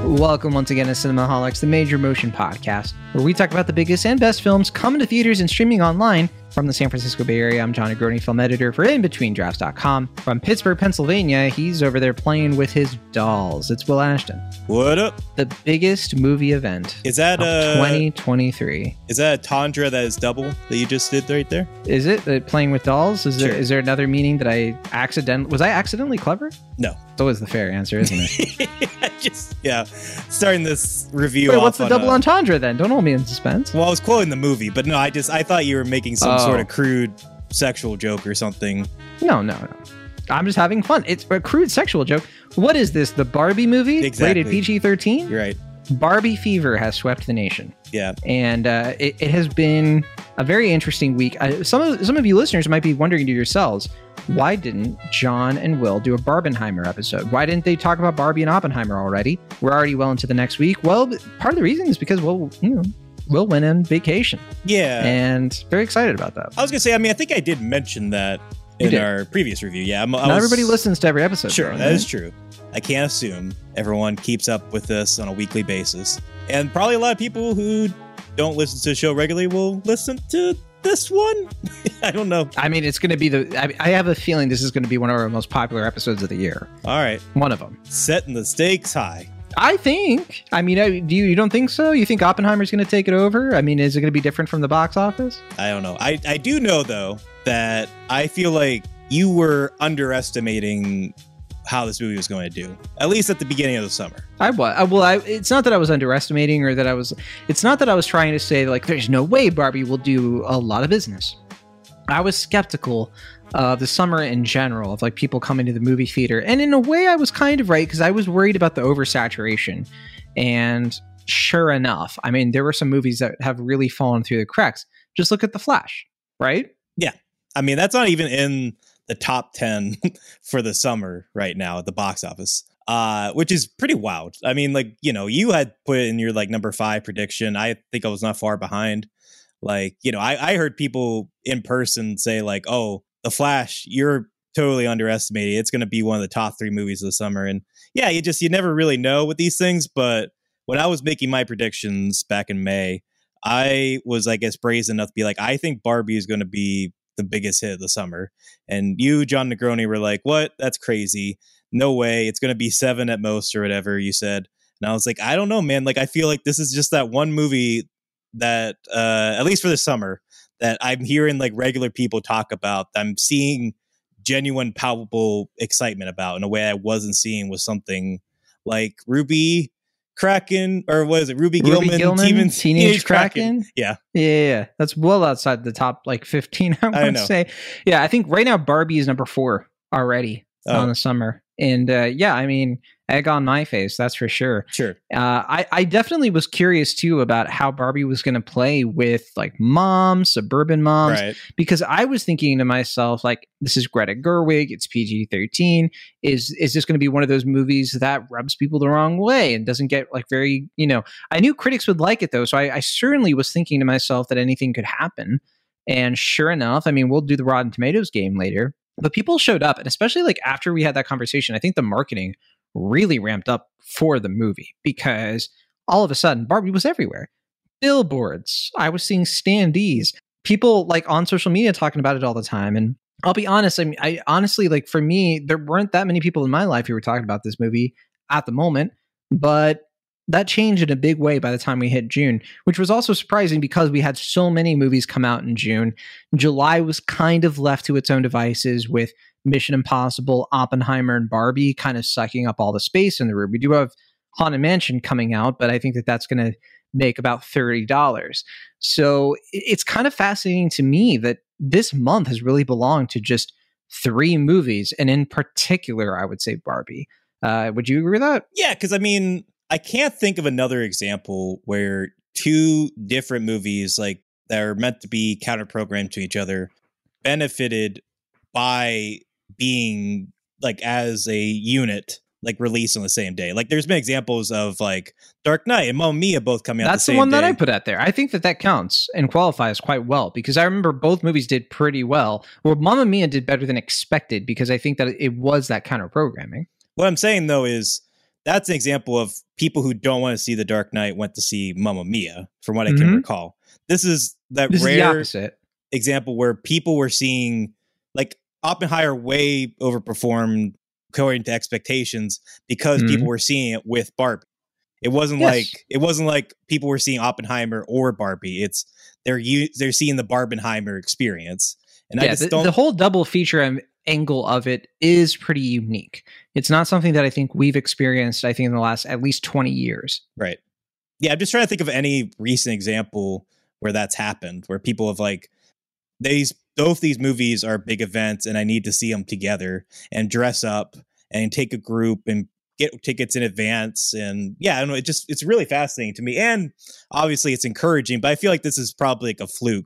Welcome once again to Cinemaholics, the major motion podcast, where we talk about the biggest and best films coming to theaters and streaming online. From the San Francisco Bay Area, I'm John Negroni, film editor for InBetweenDrafts.com. From Pittsburgh, Pennsylvania, he's over there playing with his dolls. It's Will Ashton. What up? The biggest movie event is that 2023. Is that a tundra that is double that you just did right there? Is it playing with dolls? Is Sure. there another meaning that was I accidentally clever? No. It's always the fair answer, isn't it? Starting this review. Wait, off what's the on double entendre then? Don't hold me in suspense. Well, I was quoting the movie, but no, I thought you were making some sort of crude sexual joke or something. No. I'm just having fun. It's a crude sexual joke. What is this? The Barbie movie? Exactly. Rated PG-13? You're right. Barbie fever has swept the nation. Yeah. And it has been a very interesting week. Some of you listeners might be wondering to yourselves, why didn't John and Will do a Barbenheimer episode? Why didn't they talk about Barbie and Oppenheimer already? We're already well into the next week. Well, part of the reason is because Will went on vacation. Yeah. And very excited about that. I was going to say, I think I did mention that in our previous review. Yeah. Not everybody listens to every episode. Sure, that is true. I can't assume everyone keeps up with this on a weekly basis. And probably a lot of people who don't listen to the show regularly will listen to this one. I don't know. It's going to be I have a feeling this is going to be one of our most popular episodes of the year. All right. One of them. Setting the stakes high. I think. You don't think so? You think Oppenheimer's going to take it over? Is it going to be different from the box office? I don't know. I do know, though, that I feel like you were underestimating how this movie was going to do, at least at the beginning of the summer. It's not that I was underestimating it's not that I was trying to say, like, there's no way Barbie will do a lot of business. I was skeptical of the summer in general, of like people coming to the movie theater. And in a way, I was kind of right, because I was worried about the oversaturation. And sure enough, there were some movies that have really fallen through the cracks. Just look at The Flash, right? Yeah. That's not even in the top 10 for the summer right now at the box office, which is pretty wild. You had put it in your number 5 prediction. I think I was not far behind. I heard people in person say oh, The Flash, you're totally underestimating. It's going to be one of the top 3 movies of the summer. And yeah, you never really know with these things. But when I was making my predictions back in May, I was, brazen enough to be I think Barbie is going to be the biggest hit of the summer. And you, John Negroni, were like, what? That's crazy. No way. It's going to be 7 at most or whatever you said. And I was like, I don't know, man. I feel like this is just that one movie that, at least for the summer, that I'm hearing regular people talk about. I'm seeing genuine, palpable excitement about in a way I wasn't seeing with something like Ruby Kraken, or what is it? Ruby Gillman, Teenage Kraken. Yeah. That's well outside the top 15. I would say. Yeah, I think right now Barbie is number 4 already on the summer, and egg on my face, that's for sure. Sure. I definitely was curious too about how Barbie was going to play with moms, suburban moms, right? Because I was thinking to myself, this is Greta Gerwig, it's PG-13. Is this going to be one of those movies that rubs people the wrong way and doesn't get very, I knew critics would like it though, so I certainly was thinking to myself that anything could happen. And sure enough, we'll do the Rotten Tomatoes game later, but people showed up, and especially after we had that conversation, I think the marketing really ramped up for the movie, because all of a sudden Barbie was everywhere. Billboards, I was seeing standees, people on social media talking about it all the time. And I'll be honest, I honestly, for me, there weren't that many people in my life who were talking about this movie at the moment, but that changed in a big way by the time we hit June, which was also surprising because we had so many movies come out in June. July was kind of left to its own devices, with Mission Impossible, Oppenheimer, and Barbie kind of sucking up all the space in the room. We do have Haunted Mansion coming out, but I think that's going to make about $30. So it's kind of fascinating to me that this month has really belonged to just 3 movies, and in particular, I would say Barbie. Would you agree with that? Yeah, because I can't think of another example where 2 different movies that are meant to be counter-programmed to each other benefited by being as a unit released on the same day. There's been examples of Dark Knight and Mamma Mia both coming out the same day. That's the one that I put out there. I think that counts and qualifies quite well, because I remember both movies did pretty well. Well, Mamma Mia did better than expected, because I think that it was that counter programming. What I'm saying though is that's an example of people who don't want to see The Dark Knight went to see Mamma Mia, from what I can recall. This is that This rare is the opposite example where people were seeing, like, Oppenheimer way overperformed according to expectations because people were seeing it with Barbie. It wasn't like people were seeing Oppenheimer or Barbie. It's they're seeing the Barbenheimer experience. And I just don't. The whole double feature angle of it is pretty unique. It's not something that I think we've experienced, I think, in the last at least 20 years. Right. Yeah, I'm just trying to think of any recent example where that's happened, where people have like, both these movies are big events and I need to see them together and dress up and take a group and get tickets in advance. And yeah, I don't know, it's really fascinating to me. And obviously it's encouraging, but I feel like this is probably like a fluke.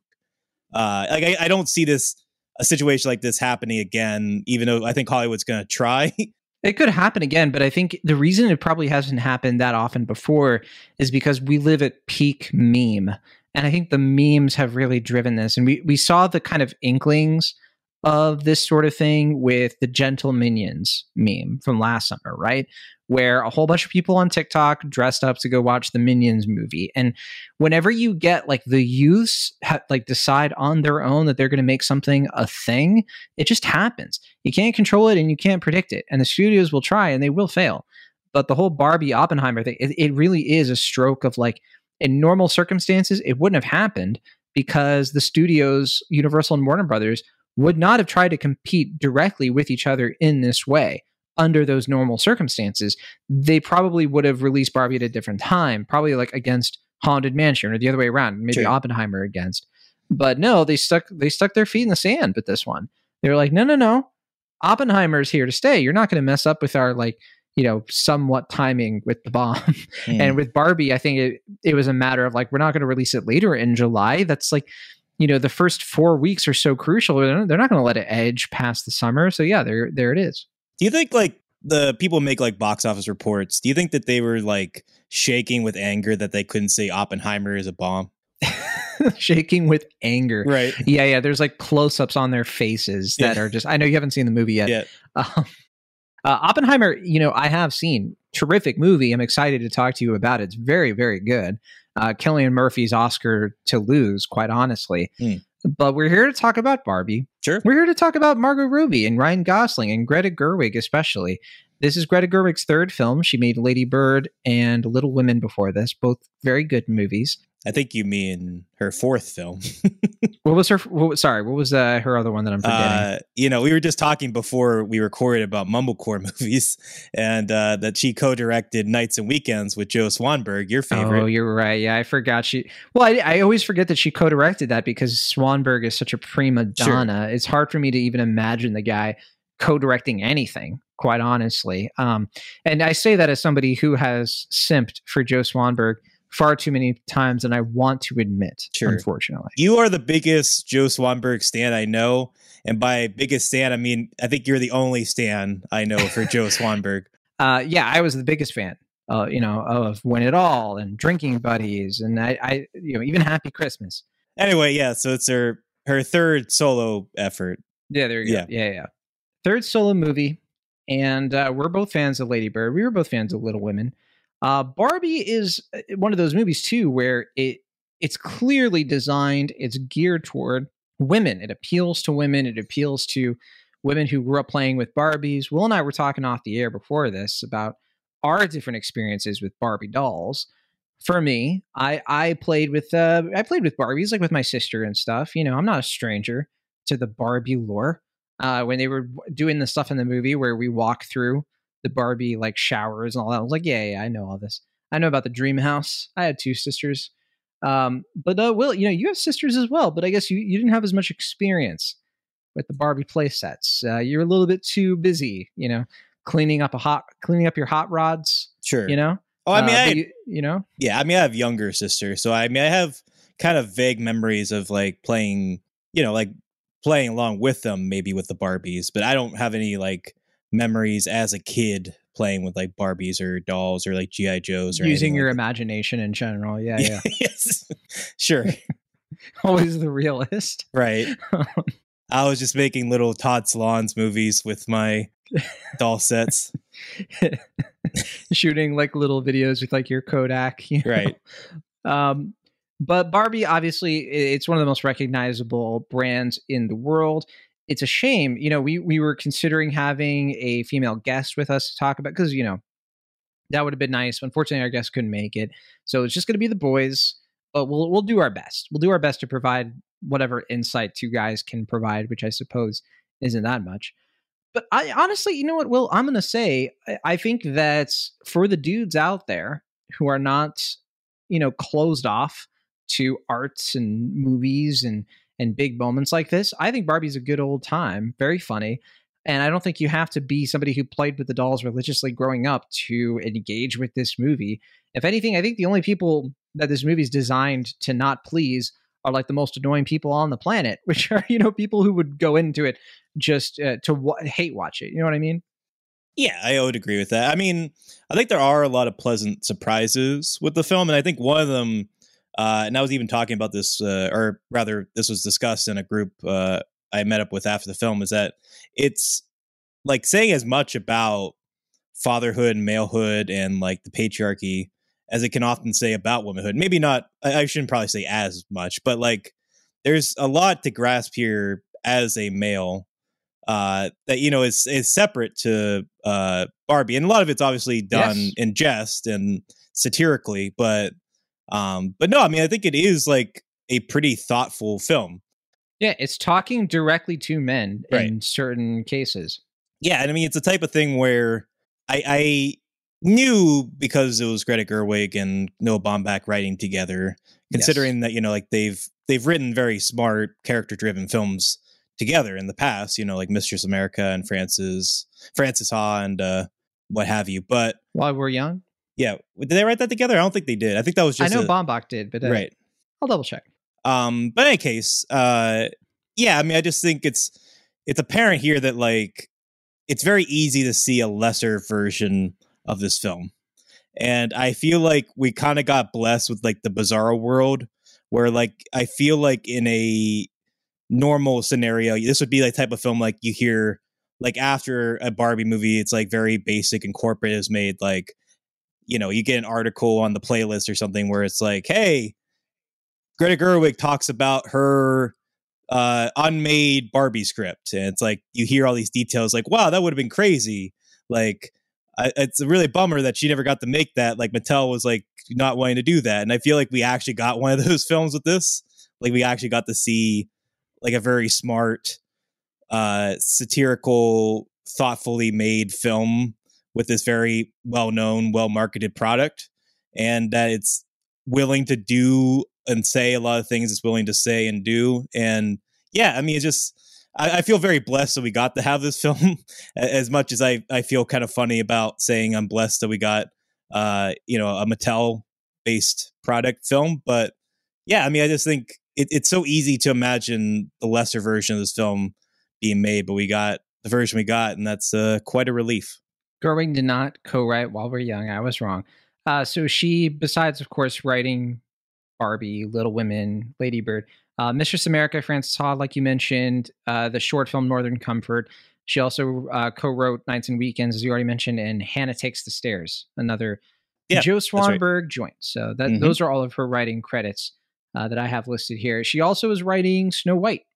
I don't see a situation like this happening again, even though I think Hollywood's going to try. It could happen again, but I think the reason it probably hasn't happened that often before is because we live at peak meme. And I think the memes have really driven this. And we saw the kind of inklings of this sort of thing with the Gentle Minions meme from last summer, right? Where a whole bunch of people on TikTok dressed up to go watch the Minions movie. And whenever you get like the youths like decide on their own that they're going to make something a thing, it just happens. You can't control it and you can't predict it. And the studios will try and they will fail. But the whole Barbie Oppenheimer thing, it really is a stroke of like, in normal circumstances, it wouldn't have happened because the studios, Universal and Warner Brothers, would not have tried to compete directly with each other in this way under those normal circumstances. They probably would have released Barbie at a different time, probably like against Haunted Mansion or the other way around, maybe sure. Oppenheimer against. But no, they stuck their feet in the sand with this one. They were like, no, Oppenheimer's here to stay. You're not going to mess up with our like, somewhat timing with the bomb. And with Barbie, I think it was a matter of like, we're not going to release it later in July. That's like, the first 4 weeks are so crucial. They're not going to let it edge past the summer. So yeah, there it is. Do you think like the people make like box office reports? Do you think that they were like shaking with anger that they couldn't say Oppenheimer is a bomb? Shaking with anger. Right. Yeah. There's like close-ups on their faces that are just, I know you haven't seen the movie yet. Oppenheimer, I have seen. Terrific movie. I'm excited to talk to you about it. It's very, very good. Cillian Murphy's Oscar to lose, quite honestly. But we're here to talk about Barbie. Sure. We're here to talk about Margot Robbie and Ryan Gosling and Greta Gerwig especially. This is Greta Gerwig's third film. She made Lady Bird and Little Women before this, both very good movies. I think you mean her fourth film. What was her other one that I'm forgetting? We were just talking before we recorded about mumblecore movies, and that she co-directed Nights and Weekends with Joe Swanberg, your favorite. Oh, you're right. Yeah, I forgot she. Well, I always forget that she co-directed that because Swanberg is such a prima donna. Sure. It's hard for me to even imagine the guy co-directing anything, quite honestly. And I say that as somebody who has simped for Joe Swanberg far too many times than I want to admit, unfortunately. You are the biggest Joe Swanberg stan I know. And by biggest stan, I mean, I think you're the only stan I know for Joe Swanberg. Yeah, I was the biggest fan, of Win It All and Drinking Buddies and I even Happy Christmas. Anyway, yeah, so it's her third solo effort. Yeah, there you go. Yeah. Third solo movie. And we're both fans of Lady Bird. We were both fans of Little Women. Barbie is one of those movies too, where it's clearly designed, it's geared toward women. It appeals to women. It appeals to women who grew up playing with Barbies. Will and I were talking off the air before this about our different experiences with Barbie dolls. For me, I played with Barbies, like with my sister and stuff. I'm not a stranger to the Barbie lore. When they were doing the stuff in the movie where we walk through the Barbie like showers and all that, I was like, yeah, I know all this. I know about the dream house. I had two sisters. But Will, you have sisters as well, but I guess you didn't have as much experience with the Barbie play sets. You're a little bit too busy, cleaning up your hot rods. Sure. Oh, I mean, Yeah, I mean, I have younger sisters, so I mean, I have kind of vague memories of like playing, playing along with them, maybe with the Barbies, but I don't have any like memories as a kid playing with like Barbies or dolls or like G.I. Joes or using your imagination in general. Yeah. Yes. Sure. Always the realist. Right. I was just making little Todd Solondz movies with my doll sets. shooting like little videos with like your Kodak, you know? Right. Um, but Barbie, obviously, it's one of the most recognizable brands in the world. It's a shame, we were considering having a female guest with us to talk about, because that would have been nice. Unfortunately, our guest couldn't make it, so it's just going to be the boys. But we'll do our best. We'll do our best to provide whatever insight two guys can provide, which I suppose isn't that much. But I honestly, you know what, Will, I'm going to say, I think that for the dudes out there who are not, closed off to arts and movies and big moments like this, I think Barbie's a good old time, very funny. And I don't think you have to be somebody who played with the dolls religiously growing up to engage with this movie. If anything, I think the only people that this movie's designed to not please are like the most annoying people on the planet, which are, people who would go into it just to hate watch it. You know what I mean? Yeah, I would agree with that. I mean, I think there are a lot of pleasant surprises with the film. And I think one of them, and I was even talking about this, or rather, this was discussed in a group I met up with after the film, is that it's like saying as much about fatherhood and malehood and like the patriarchy as it can often say about womanhood. Maybe not, I shouldn't probably say as much, but like there's a lot to grasp here as a male that, is separate to Barbie. And a lot of it's obviously done in jest and satirically, but no, I mean, I think it is like a pretty thoughtful film. Yeah, it's talking directly to men in certain cases. Yeah, and I mean, it's the type of thing where I knew, because it was Greta Gerwig and Noah Baumbach writing together, considering that, like they've written very smart, character-driven films together in the past, like Mistress America and Frances Ha and what have you. But While We're Young? Yeah. Did they write that together? I don't think they did. I think that was just I know Baumbach did, but right. I'll double check. But in any case, yeah, I mean, I just think it's apparent here that like it's very easy to see a lesser version of this film. And I feel like we kind of got blessed with like the Bizarro world, where like I feel like in a normal scenario, this would be like type of film like you hear like after a Barbie movie, it's like very basic and corporate is made, like, you get an article on the playlist or something where it's like, hey, Greta Gerwig talks about her unmade Barbie script. And it's like, you hear all these details like, wow, that would have been crazy. Like, it's a really bummer that she never got to make that. Like Mattel was like not wanting to do that. And I feel like we actually got one of those films with this. Like we actually got to see like a very smart, satirical, thoughtfully made film with this very well-known, well-marketed product, and that it's willing to do and say a lot of things it's willing to say and do. And yeah, I mean, it's just, I feel very blessed that we got to have this film as much as I feel kind of funny about saying I'm blessed that we got, a Mattel-based product film. But yeah, I mean, I just think it's so easy to imagine the lesser version of this film being made, but we got the version we got, and that's quite a relief. Gerwig did not co-write While We're Young. I was wrong. So she, besides, of course, writing Barbie, Little Women, Lady Bird, Mistress America, Frances Ha, like you mentioned, the short film Northern Comfort. She also co-wrote Nights and Weekends, as you already mentioned, and Hannah Takes the Stairs, another Joe Swanberg joint. So those are all of her writing credits that I have listed here. She also is writing Snow White,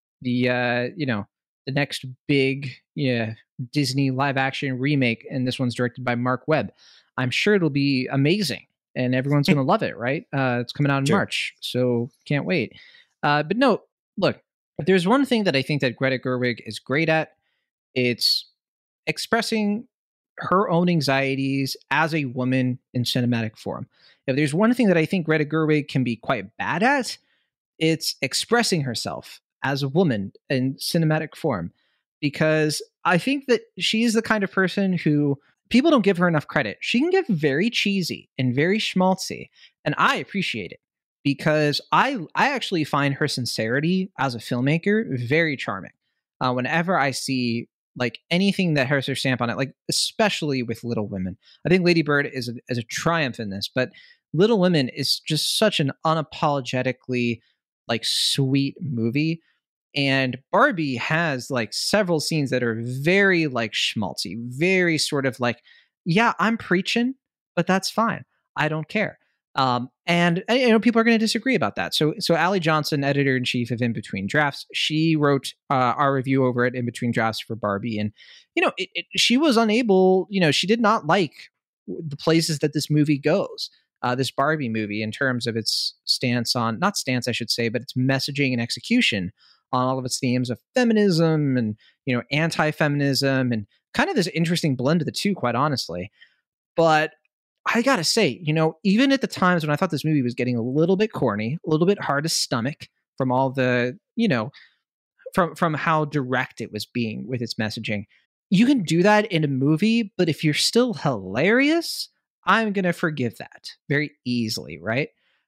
the next big Disney live action remake, and this one's directed by Mark Webb. I'm sure it'll be amazing and everyone's going to love it, right? It's coming out in March, so can't wait. But no, look, if there's one thing that I think that Greta Gerwig is great at, it's expressing her own anxieties as a woman in cinematic form. If there's one thing that I think Greta Gerwig can be quite bad at, it's expressing herself as a woman in cinematic form, because I think that she's the kind of person who people don't give her enough credit. She can get very cheesy and very schmaltzy, and I appreciate it because I actually find her sincerity as a filmmaker very charming. Whenever I see like anything that has her stamp on it, like especially with Little Women, I think Lady Bird is a triumph in this, but Little Women is just such an unapologetically like sweet movie. And Barbie has like several scenes that are very like schmaltzy, very sort of like yeah, I'm preaching, but that's fine. I don't care. And you know, people are going to disagree about that. So Allie Johnson, editor in chief of In Between Drafts, she wrote our review over at In Between Drafts for Barbie, and you know, she was unable. You know, she did not like the places that this movie goes. This Barbie movie, in terms of its stance on, not stance, I should say, but its messaging and execution on all of its themes of feminism and, you know, anti-feminism and kind of this interesting blend of the two, quite honestly. But I gotta say, you know, even at the times when I thought this movie was getting a little bit corny, a little bit hard to stomach from all the, you know, from how direct it was being with its messaging, you can do that in a movie, but if you're still hilarious, I'm gonna forgive that very easily, right?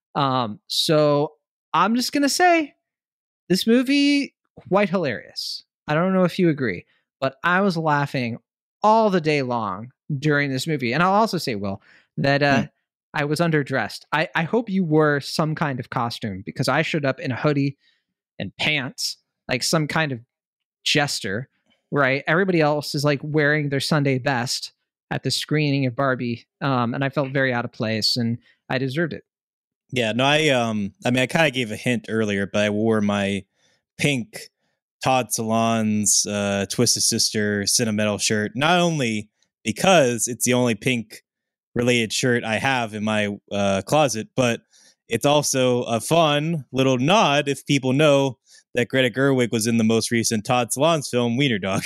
So I'm just gonna say this movie quite hilarious. I don't know if you agree, but I was laughing all the day long during this movie. And I'll also say, Will, that I was underdressed. I hope you wore some kind of costume, because I showed up in a hoodie and pants, like some kind of jester, right? Everybody else is like wearing their Sunday best at the screening of Barbie. And I felt very out of place, and I deserved it. Yeah, no, I mean, I kind of gave a hint earlier, but I wore my pink Todd Salon's Twisted Sister sentimental shirt, not only because it's the only pink related shirt I have in my closet, but it's also a fun little nod if people know that Greta Gerwig was in the most recent Todd Salon's film, Wiener Dog.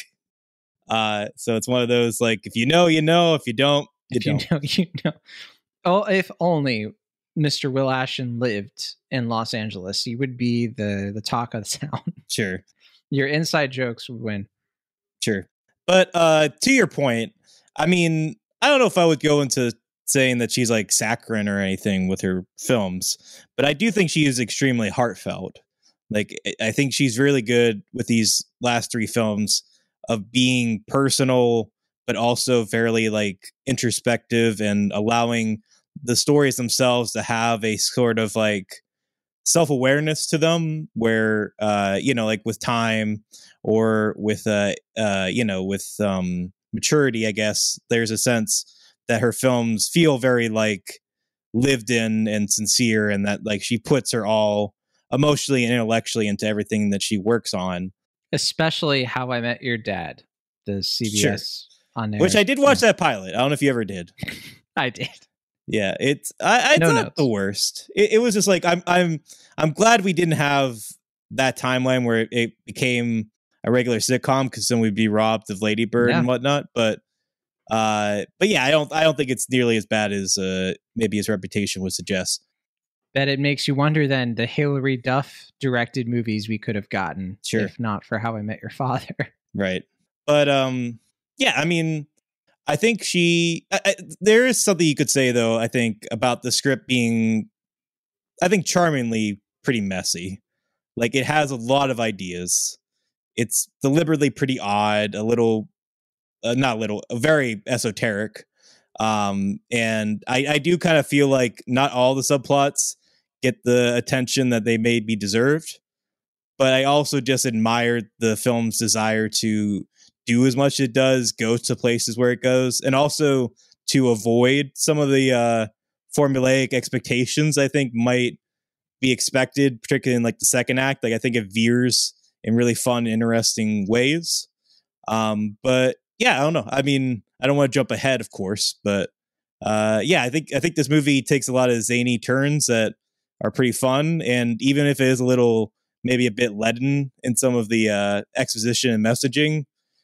So it's one of those, like, if you know, you know. If you don't, you don't. Know, you know. Oh, if only Mr. Will Ashton lived in Los Angeles, he would be the talk of the town. Sure. Your inside jokes would win. Sure. But to your point, I mean, I don't know if I would go into saying that she's like saccharine or anything with her films, but I do think she is extremely heartfelt. Like, I think she's really good with these last three films of being personal, but also fairly like introspective and allowing the stories themselves to have a sort of like self-awareness to them, where you know, like with time or with you know, with maturity, I guess there's a sense that her films feel very like lived in and sincere, and that like she puts her all emotionally and intellectually into everything that she works on. Especially How I Met Your Dad, the CBS on there. Which I did watch that pilot. I don't know if you ever did. I did. Yeah, it's I No thought notes. the worst. It was just like I'm glad we didn't have that timeline where it became a regular sitcom, because then we'd be robbed of Lady Bird and whatnot. But yeah, I don't think it's nearly as bad as maybe his reputation would suggest. Bet it makes you wonder then the Hilary Duff directed movies we could have gotten, if not for How I Met Your Father. Right. But yeah, I mean, I think there is something you could say, though, I think, about the script being, I think, charmingly pretty messy. Like, it has a lot of ideas. It's deliberately pretty odd, a little, very esoteric. And I do kind of feel like not all the subplots get the attention that they may be deserved. But I also just admire the film's desire to do as much as it does, go to places where it goes, and also to avoid some of the formulaic expectations I think might be expected, particularly in like the second act. Like, I think it veers in really fun, interesting ways. But yeah, I don't know. I mean, I don't want to jump ahead, of course, but yeah, I think this movie takes a lot of zany turns that are pretty fun, and even if it is a little, maybe a bit leaden in some of the exposition and messaging,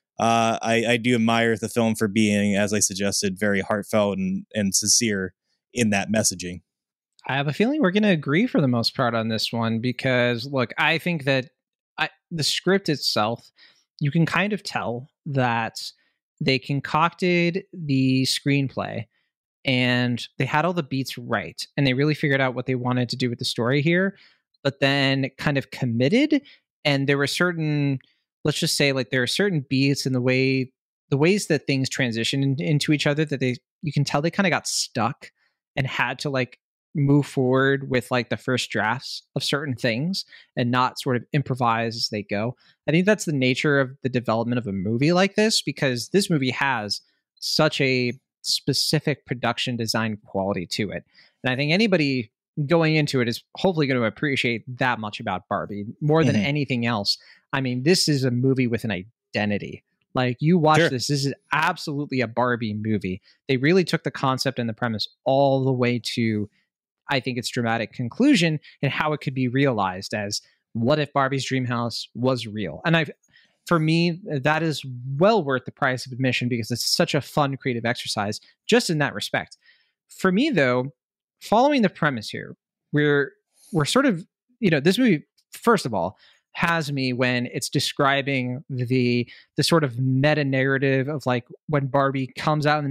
I do admire the film for being, as I suggested, very heartfelt and sincere in that messaging. I have a feeling we're going to agree for the most part on this one, because look, I think that the script itself, you can kind of tell that they concocted the screenplay and they had all the beats right, and they really figured out what they wanted to do with the story here, but then kind of committed. And there were certain, let's just say, like, there are certain beats in the ways that things transition into each other that you can tell they kind of got stuck and had to like move forward with like the first drafts of certain things and not sort of improvise as they go. I think that's the nature of the development of a movie like this, because this movie has such a specific production design quality to it. And I think anybody going into it is hopefully going to appreciate that much about Barbie more than anything else. I mean, this is a movie with an identity. Like, you watch this is absolutely a Barbie movie. They really took the concept and the premise all the way to, I think, its dramatic conclusion and how it could be realized as, what if Barbie's dream house was real? And for me, that is well worth the price of admission because it's such a fun creative exercise just in that respect. For me, though, following the premise here, we're sort of, this movie, first of all, has me when it's describing the sort of meta narrative of like when Barbie comes out in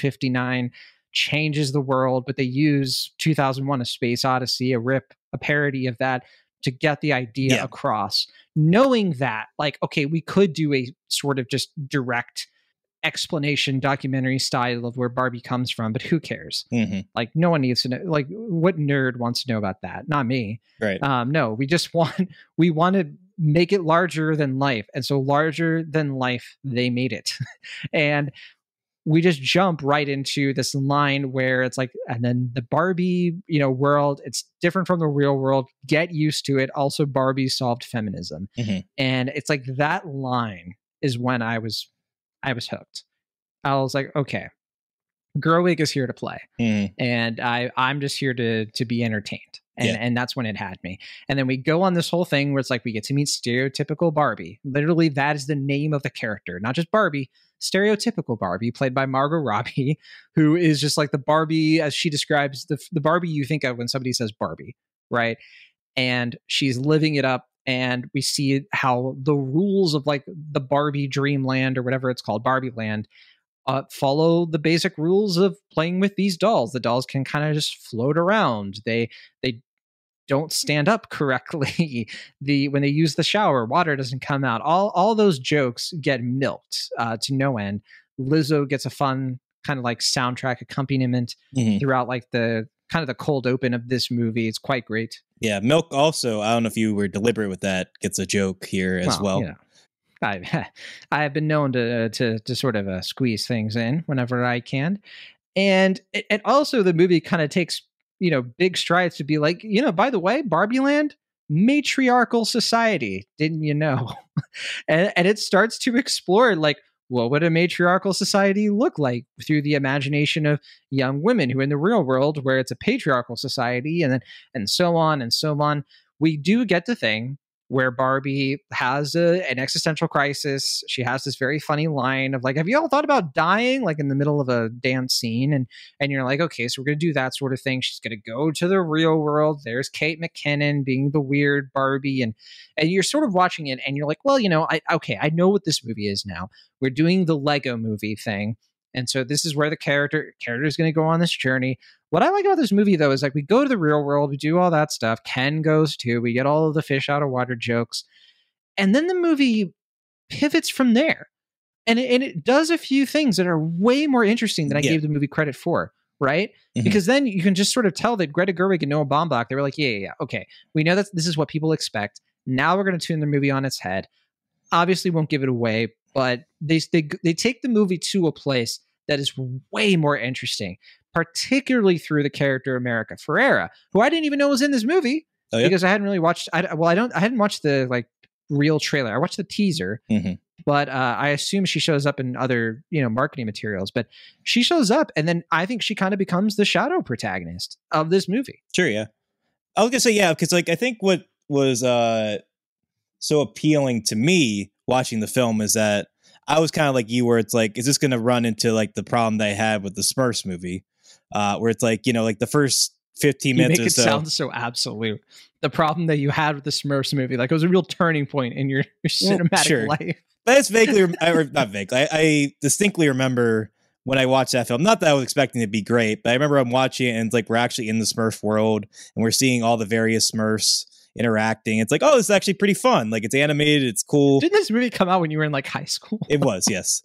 1959, changes the world, but they use 2001: A Space Odyssey, a parody of that, to get the idea across, knowing that, like, okay, we could do a sort of just direct explanation documentary style of where Barbie comes from, but who cares? Like, no one needs to know. Like, what nerd wants to know about that? Not me. Right. No, we want to make it larger than life. And so larger than life, they made it. And we just jump right into this line where it's like, and then the Barbie, world, it's different from the real world. Get used to it. Also, Barbie solved feminism. And it's like that line is when I was hooked. I was like, okay, Gerwig is here to play. And I'm just here to be entertained. And that's when it had me. And then we go on this whole thing where it's like, we get to meet stereotypical Barbie. Literally, that is the name of the character, not just Barbie. Stereotypical Barbie, played by Margot Robbie, who is just like the Barbie, as she describes, the Barbie you think of when somebody says Barbie, right? And she's living it up. And we see how the rules of like the Barbie Dreamland or whatever it's called, Barbie Land, follow the basic rules of playing with these dolls. The dolls can kind of just float around. They don't stand up correctly. When they use the shower, water doesn't come out. All those jokes get milked to no end. Lizzo gets a fun kind of like soundtrack accompaniment throughout like the kind of the cold open of this movie. It's quite great. Yeah, Milk also, I don't know if you were deliberate with that, gets a joke here as well. I have been known to sort of squeeze things in whenever I can. And also the movie kind of takes, big strides to be like, by the way, Barbie Land, matriarchal society, didn't you know? and it starts to explore like, what would a matriarchal society look like through the imagination of young women who in the real world, where it's a patriarchal society, and so on and so on. We do get the thing where Barbie has an existential crisis. She has this very funny line of like, have you all thought about dying? Like in the middle of a dance scene. And you're like, okay, so we're going to do that sort of thing. She's going to go to the real world. There's Kate McKinnon being the weird Barbie. And you're sort of watching it and you're like, well, I know what this movie is now. We're doing the Lego movie thing. And so this is where the character is going to go on this journey. What I like about this movie, though, is like we go to the real world, we do all that stuff. Ken goes too. We get all of the fish out of water jokes. And then the movie pivots from there. And it does a few things that are way more interesting than I gave the movie credit for, right? Because then you can just sort of tell that Greta Gerwig and Noah Baumbach, they were like, yeah, okay. We know that this is what people expect. Now we're going to turn the movie on its head. Obviously won't give it away, but they take the movie to a place that is way more interesting, particularly through the character America Ferrera, who I didn't even know was in this movie because I hadn't really watched. I hadn't watched the like real trailer. I watched the teaser, but I assume she shows up in other marketing materials. But she shows up, and then I think she kind of becomes the shadow protagonist of this movie. Sure, yeah. I was gonna say because like I think what was so appealing to me watching the film is that I was kind of like you, where it's like, is this going to run into like the problem they had with the Smurfs movie, where it's like, like the first 15 minutes or so. You make it sound so absolute. The problem that you had with the Smurfs movie, like it was a real turning point in your cinematic life. But it's vaguely, or not vaguely. I distinctly remember when I watched that film, not that I was expecting it to be great, but I remember I'm watching it and it's like we're actually in the Smurf world and we're seeing all the various Smurfs interacting. It's like, oh, this is actually pretty fun. Like it's animated, it's cool. Didn't this movie come out when you were in like high school? It was, yes.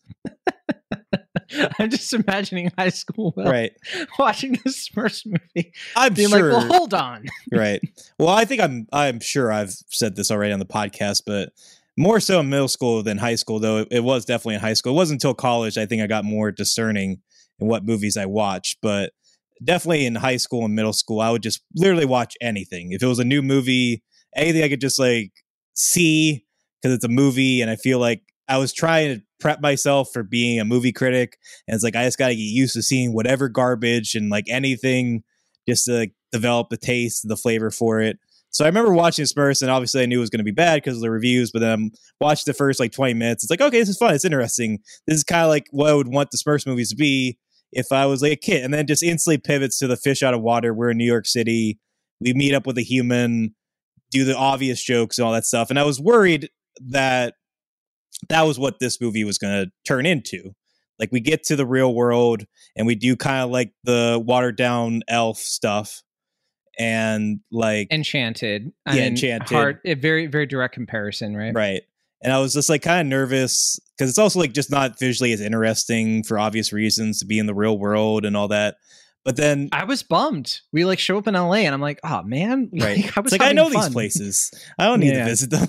I'm just imagining high school, right? Watching this Smurfs movie. I'm being sure. like, well, hold on. Right. Well, I think I'm sure I've said this already on the podcast, but more so in middle school than high school. Though it was definitely in high school. It wasn't until college I think I got more discerning and what movies I watch, but definitely in high school and middle school, I would just literally watch anything. If it was a new movie, anything I could just like see because it's a movie, and I feel like I was trying to prep myself for being a movie critic, and it's like I just got to get used to seeing whatever garbage and like anything just to like, develop the taste, the flavor for it. So I remember watching Smurfs, and obviously I knew it was going to be bad because of the reviews, but then watched the first like 20 minutes. It's like, okay, this is fun. It's interesting. This is kind of like what I would want the Smurfs movies to be if I was like a kid. And then just instantly pivots to the fish out of water. We're in New York City. We meet up with a human, do the obvious jokes and all that stuff. And I was worried that that was what this movie was going to turn into. Like we get to the real world and we do kind of like the watered down elf stuff. And like Enchanted, Enchanted, hard, a very very direct comparison, right. And I was just like kind of nervous because it's also like just not visually as interesting for obvious reasons to be in the real world and all that. But then I was bummed. We like show up in LA and I'm like, oh man, right? I was it's like I know fun. these places. I don't need to visit them.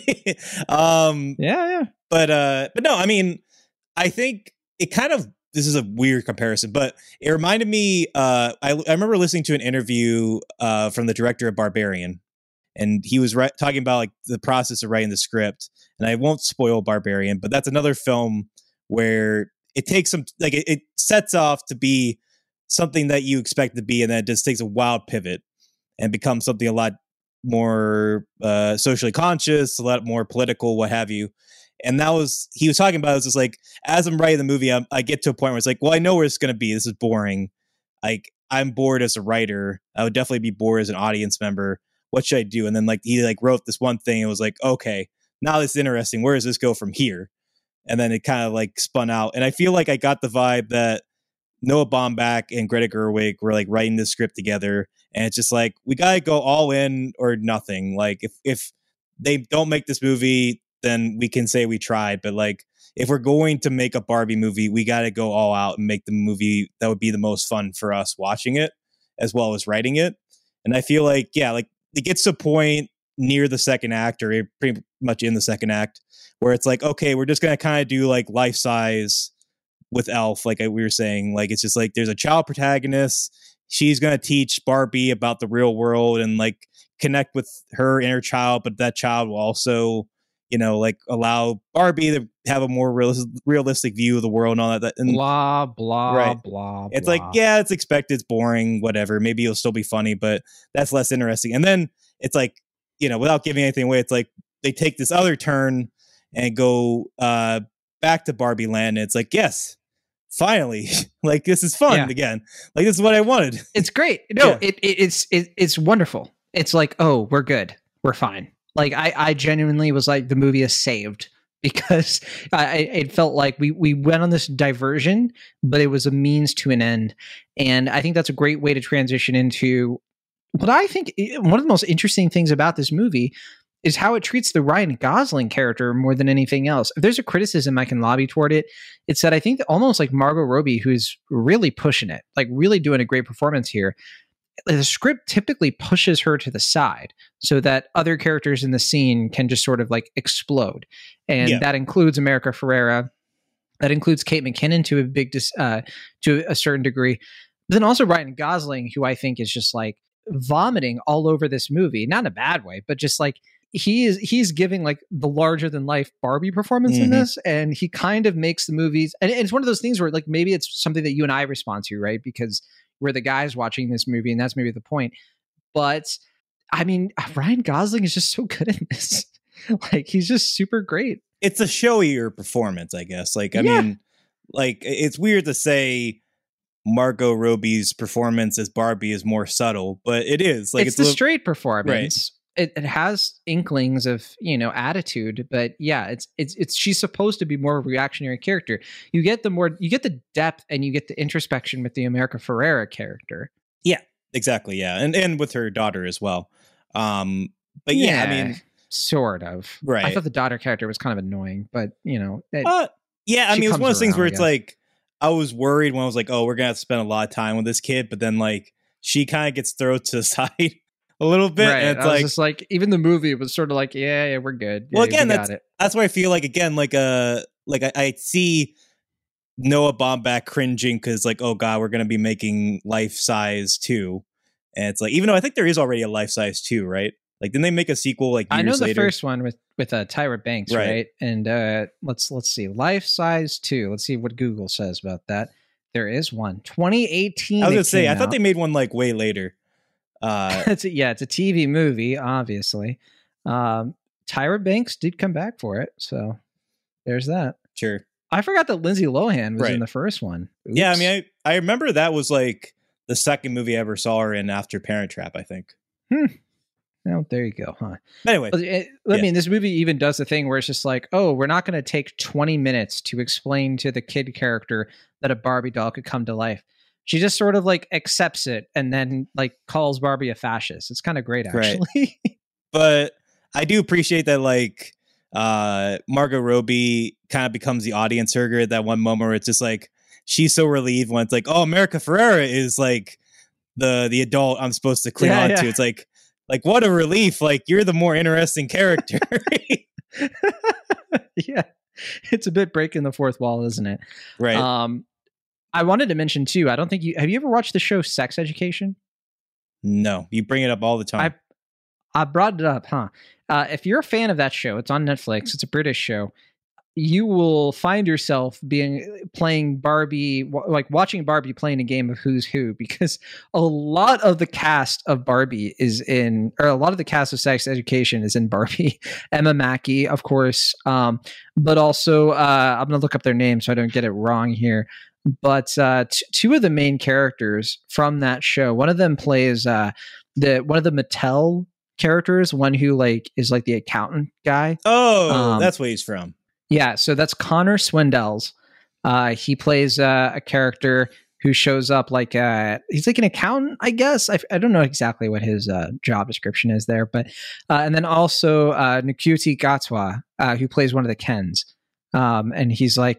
Yeah. But no, I mean, I think it kind of, this is a weird comparison, but it reminded me, I remember listening to an interview from the director of Barbarian, and he was talking about like the process of writing the script. And I won't spoil Barbarian, but that's another film where it takes some, like it sets off to be something that you expect to be, and then it just takes a wild pivot and becomes something a lot more socially conscious, a lot more political, what have you. And that was, he was talking about, it was just like, as I'm writing the movie, I get to a point where it's like, well, I know where it's going to be. This is boring. Like, I'm bored as a writer. I would definitely be bored as an audience member. What should I do? And then like, he like wrote this one thing and was like, okay, now this is interesting. Where does this go from here? And then it kind of like spun out. And I feel like I got the vibe that Noah Baumbach and Greta Gerwig were like writing this script together. And it's just like, we got to go all in or nothing. Like if they don't make this movie, then we can say we tried. But like, if we're going to make a Barbie movie, we got to go all out and make the movie that would be the most fun for us watching it, as well as writing it. And I feel like, yeah, like it gets to a point near the second act, or pretty much in the second act, where it's like, okay, we're just going to kind of do like life size with Elf. Like we were saying, like, it's just like, there's a child protagonist. She's going to teach Barbie about the real world and like connect with her inner child, but that child will also, you know, like allow Barbie to have a more realistic view of the world and all that. And blah, blah, right. blah. It's blah. like, yeah, it's expected. It's boring, whatever. Maybe it'll still be funny, but that's less interesting. And then it's like, you know, without giving anything away, it's like they take this other turn and go back to Barbie land. And it's like, yes, finally, like this is fun again. Like this is what I wanted. It's great. No, it's wonderful. It's like, oh, we're good. We're fine. Like I genuinely was like, the movie is saved, because it felt like we went on this diversion, but it was a means to an end. And I think that's a great way to transition into what I think one of the most interesting things about this movie is how it treats the Ryan Gosling character more than anything else. If there's a criticism I can lobby toward it, it's that I think that almost like Margot Robbie, who's really pushing it, like really doing a great performance here, the script typically pushes her to the side so that other characters in the scene can just sort of like explode. And that includes America Ferrera. That includes Kate McKinnon to a certain degree. But then also Ryan Gosling, who I think is just like vomiting all over this movie, not in a bad way, but just like he's giving like the larger than life Barbie performance in this. And he kind of makes the movies. And it's one of those things where like, maybe it's something that you and I respond to, right? Because we're the guys watching this movie, and that's maybe the point. But I mean, Ryan Gosling is just so good in this. Like, he's just super great. It's a showier performance, I guess. Like, I mean, like, it's weird to say Margot Robbie's performance as Barbie is more subtle, but it is. Like, it's the straight performance. Right. It has inklings of, you know, attitude, but yeah, it's she's supposed to be more of a reactionary character. You get the depth and you get the introspection with the America Ferrera character. Yeah, exactly. Yeah. And with her daughter as well. But yeah, I mean, sort of. Right. I thought the daughter character was kind of annoying, but you know, yeah, I mean, it's one of those things where it's like, I was worried when I was like, oh, we're going to have to spend a lot of time with this kid. But then like, she kind of gets thrown to the side a little bit. Right. And it's I was like, just like, even the movie was sort of like, yeah, we're good. Well, again, that's why I feel like, again, like I see Noah Baumbach cringing because like, oh god, we're gonna be making Life Size 2. And it's like, even though I think there is already a Life Size 2, right? Like, didn't they make a sequel like years I know the later? first one with Tyra Banks, right? And let's see, Life Size 2. Let's see what Google says about that. There is one, 2018. I was gonna say, I thought they made one like way later. It's a TV movie, obviously. Tyra Banks did come back for it, so there's that. Sure. I forgot that Lindsay Lohan was in the first one. Oops. Yeah, I mean, I remember that was like the second movie I ever saw her in after Parent Trap, I think. Oh, there you go, huh? Anyway. I mean, this movie even does the thing where it's just like, oh, we're not going to take 20 minutes to explain to the kid character that a Barbie doll could come to life. She just sort of like accepts it and then like calls Barbie a fascist. It's kind of great, actually. Right. But I do appreciate that, like, Margot Robbie kind of becomes the audience hugger at that one moment where it's just like, she's so relieved when it's like, oh, America Ferrera is like the adult I'm supposed to cling on to. It's like, what a relief. Like, you're the more interesting character. Yeah. It's a bit breaking the fourth wall, isn't it? Right. I wanted to mention too, I don't think have you ever watched the show Sex Education? No, you bring it up all the time. I brought it up, huh? If you're a fan of that show, it's on Netflix. It's a British show. You will find yourself playing Barbie, like watching Barbie playing a game of Who's Who, because a lot of the cast of Barbie a lot of the cast of Sex Education is in Barbie. Emma Mackey, of course, but also I'm gonna look up their names so I don't get it wrong here. But two of the main characters from that show, one of them plays one of the Mattel characters, one who like is like the accountant guy. Oh, that's where he's from. Yeah, so that's Connor Swindells. He plays a character who shows up like he's like an accountant, I guess. I don't know exactly what his job description is there, but and then also Nkuti Gatwa, who plays one of the Kens, and he's like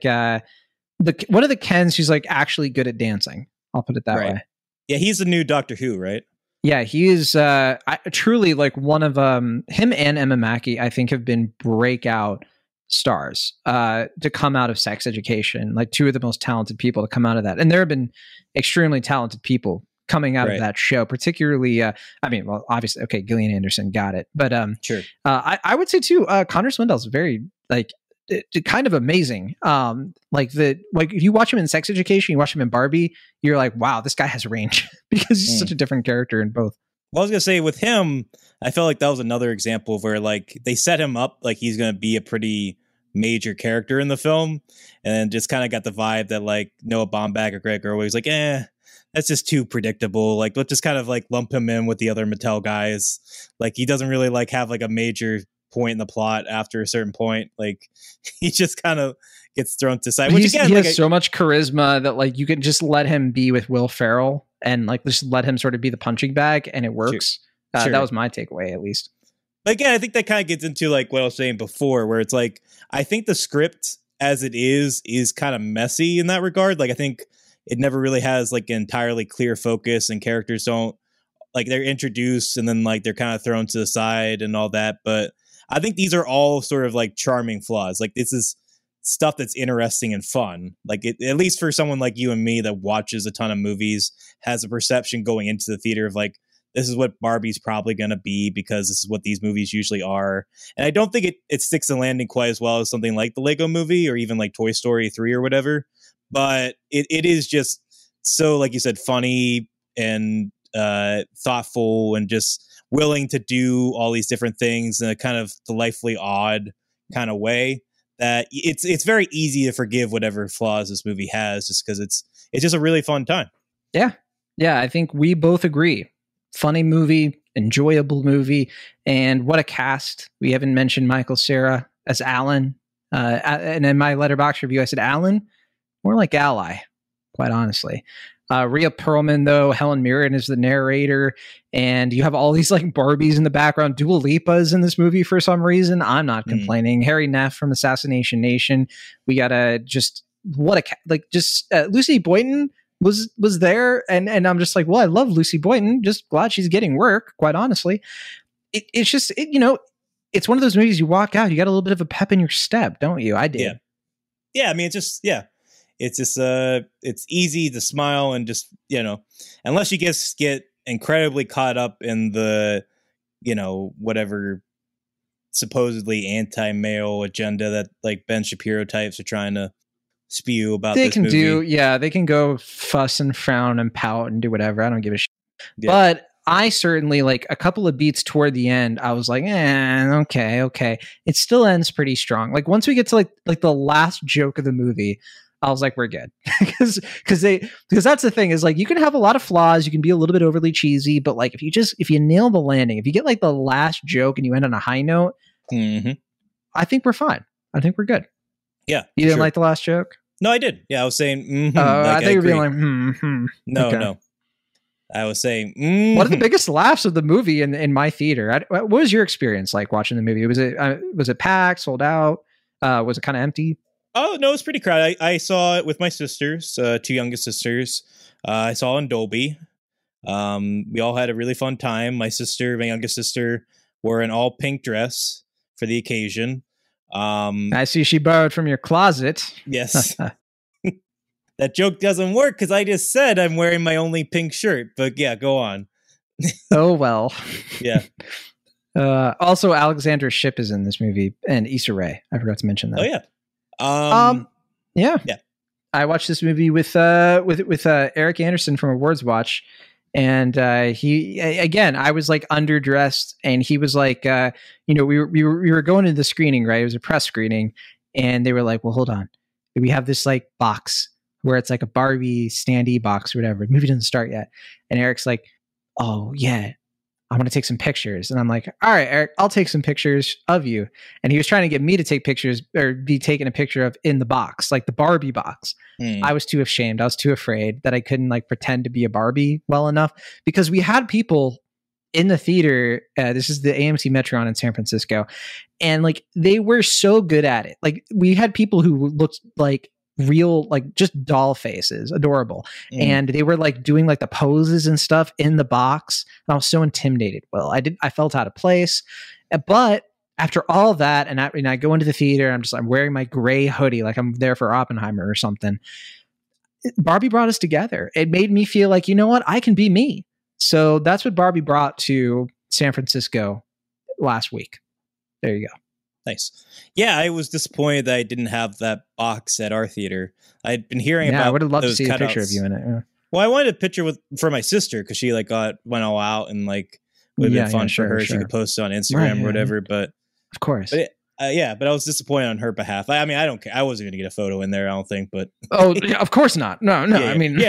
one of the Kens who's like actually good at dancing. I'll put it that way. Yeah, he's the new Doctor Who, right? Yeah, he is truly like one of him and Emma Mackey, I think, have been breakout stars to come out of Sex Education, like two of the most talented people to come out of that. And there have been extremely talented people coming out of that show, particularly I mean, well, obviously, okay, Gillian Anderson got it, but sure. I would say too, Connor Swindells is very like kind of amazing. Like if you watch him in Sex Education, you watch him in Barbie, you're like, wow, this guy has range because he's such a different character in both. Well, I was gonna say with him, I felt like that was another example of where like they set him up like he's gonna be a pretty major character in the film, and then just kind of got the vibe that like Noah Baumbach or Greg Gerwig was like, that's just too predictable. Like, let's just kind of like lump him in with the other Mattel guys. Like, he doesn't really like have like a major point in the plot after a certain point. Like, he just kind of gets thrown to the side. Which again, he has so much charisma that like you can just let him be with Will Ferrell and like just let him sort of be the punching bag, and it works. Sure. That was my takeaway, at least. But again, I think that kind of gets into like what I was saying before, where it's like, I think the script as it is kind of messy in that regard. Like, I think it never really has like an entirely clear focus, and characters don't like, they're introduced and then like they're kind of thrown to the side and all that. But I think these are all sort of like charming flaws. Like, this is stuff that's interesting and fun. Like, at least for someone like you and me that watches a ton of movies, has a perception going into the theater of like, this is what Barbie's probably going to be because this is what these movies usually are. And I don't think it sticks the landing quite as well as something like the Lego Movie or even like Toy Story 3 or whatever. But it is just so, like you said, funny and thoughtful and just willing to do all these different things in a kind of delightfully odd kind of way that it's very easy to forgive whatever flaws this movie has, just because it's just a really fun time. Yeah. I think we both agree. Funny movie, enjoyable movie, and what a cast. We haven't mentioned Michael Cera as Alan. And in my Letterboxd review, I said Alan, more like ally, quite honestly. Rhea Perlman, though, Helen Mirren is the narrator, and you have all these like Barbies in the background. Dua Lipa is in this movie for some reason. I'm not complaining. Harry Neff from Assassination Nation. We got Lucy Boynton was there, and I'm just like, well, I love Lucy Boynton. Just glad she's getting work, quite honestly. It's just it's one of those movies you walk out, you got a little bit of a pep in your step, don't you? I did. Yeah. I mean, it's just it's just it's easy to smile and just, you know, unless you just get incredibly caught up in the, you know, whatever supposedly anti-male agenda that like Ben Shapiro types are trying to spew about They this can movie. they can go fuss and frown and pout and do whatever. I don't give a shit. Yeah. But I certainly, like, a couple of beats toward the end, I was like, okay. It still ends pretty strong. Like, once we get to like the last joke of the movie, I was like, we're good. because that's the thing, is like, you can have a lot of flaws, you can be a little bit overly cheesy, but like if you nail the landing, if you get like the last joke and you end on a high note, I think we're fine. I think we're good. Yeah. You didn't like the last joke? No, I did. Yeah, I was saying, like, I thought you were being like, No, okay. no. I was saying, One of the biggest laughs of the movie in my theater. What was your experience like watching the movie? Was it packed, sold out? Was it kind of empty? Oh, no, it was pretty crowded. I saw it with my sisters, 2 youngest sisters. I saw it in Dolby. We all had a really fun time. My youngest sister, wore an all pink dress for the occasion. I see she borrowed from your closet. Yes. That joke doesn't work because I just said I'm wearing my only pink shirt. But yeah, go on. Oh, well. Yeah. Also, Alexandra Shipp is in this movie, and Issa Rae. I forgot to mention that. Oh, yeah. Yeah. Yeah. I watched this movie with Eric Anderson from Awards Watch, and he again, I was like underdressed, and he was like, we were going to the screening, right? It was a press screening, and they were like, well, hold on, we have this like box where it's like a Barbie standee box or whatever. The movie doesn't start yet, and Eric's like, oh yeah, I want to take some pictures. And I'm like, all right, Eric, I'll take some pictures of you. And he was trying to get me to take pictures or be taken a picture of in the box, like the Barbie box. I was too ashamed. I was too afraid that I couldn't like pretend to be a Barbie well enough, because we had people in the theater. This is the AMC Metron in San Francisco. And like, they were so good at it. Like, we had people who looked like real, like just doll faces, adorable, and they were like doing like the poses and stuff in the box, and I was so intimidated. Well, I felt out of place, but after all of that, and I go into the theater, I'm wearing my gray hoodie like I'm there for Oppenheimer or something. Barbie brought us together. It made me feel like, you know what, I can be me. So that's what Barbie brought to San Francisco last week. There you go. Nice. Yeah, I was disappointed that I didn't have that box at our theater. I'd been hearing about. I would have loved to those see cutouts. a picture of you in it. Yeah. Well, I wanted a picture for my sister because she like went all out and like would have been fun for her. Sure. She could post it on Instagram or whatever. But of course, but but I was disappointed on her behalf. I mean, I don't care. I wasn't going to get a photo in there, I don't think. But of course not. No. Yeah, I mean, yeah.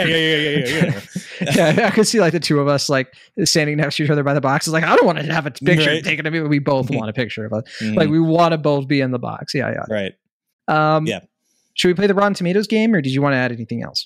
Yeah, I could see like the two of us like standing next to each other by the box. It's like, I don't want to have a picture taken of me. We both want a picture of us. Like, we want to both be in the box. Yeah. Right. Yeah. Should we play the Rotten Tomatoes game, or did you want to add anything else?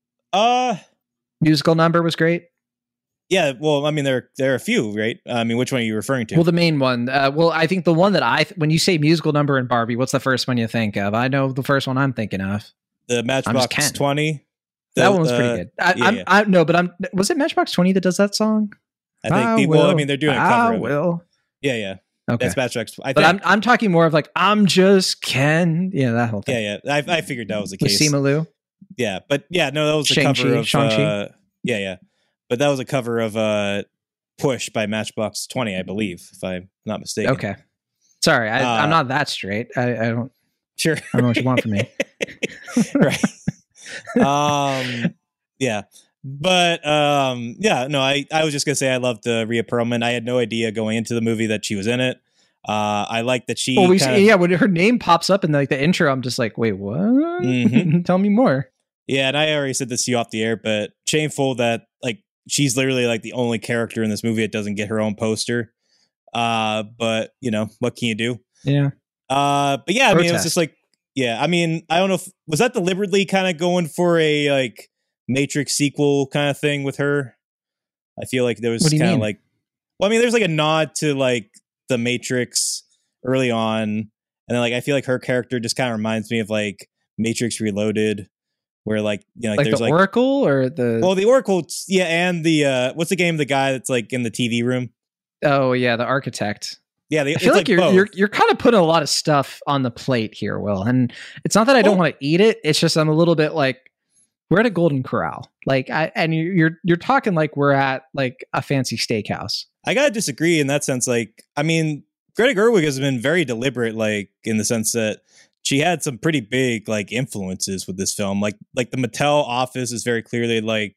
Musical number was great. Yeah, well, I mean, there are a few, right? I mean, which one are you referring to? Well, the main one. I think the one that when you say musical number in Barbie, what's the first one you think of? I know the first one I'm thinking of. The Matchbox 20. That one was pretty good. Was it Matchbox 20 that does that song? I think. Well, I mean, they're doing a cover of it. Yeah. Okay. That's Matchbox. But I'm talking more of like, I'm just Ken. Yeah, that whole thing. Yeah. I figured that was the case. With Simu Liu. Yeah, but yeah, no, that was the cover of Shang-Chi. Yeah. But that was a cover of Push by Matchbox 20, I believe, if I'm not mistaken. Okay. Sorry, I'm not that straight. I don't. Sure. I don't know what you want from me. Right. Yeah. But I was just gonna say I loved Rhea Perlman. I had no idea going into the movie that she was in it. I like that she. When her name pops up in the intro, I'm just like, wait, what? Mm-hmm. Tell me more. Yeah, and I already said this to you off the air, but shameful that like she's literally like the only character in this movie that doesn't get her own poster. But you know, what can you do? Yeah. But yeah, I mean, it was just like, yeah, I mean, I don't know was that deliberately kind of going for a like Matrix sequel kind of thing with her? I feel like there was kind of like, well, I mean, there's like a nod to like the Matrix early on, and then like I feel like her character just kind of reminds me of like Matrix Reloaded, where like, you know, like there's the Oracle or the Oracle, yeah, and the what's the game, the guy that's like in the TV room? Oh yeah, the Architect. Yeah, I feel like you're kind of putting a lot of stuff on the plate here, Will. And it's not that I don't want to eat it. It's just I'm a little bit like, we're at a Golden Corral. Like, and you're talking like we're at like a fancy steakhouse. I gotta disagree in that sense. Like, I mean, Greta Gerwig has been very deliberate, like in the sense that she had some pretty big like influences with this film. Like the Mattel office is very clearly like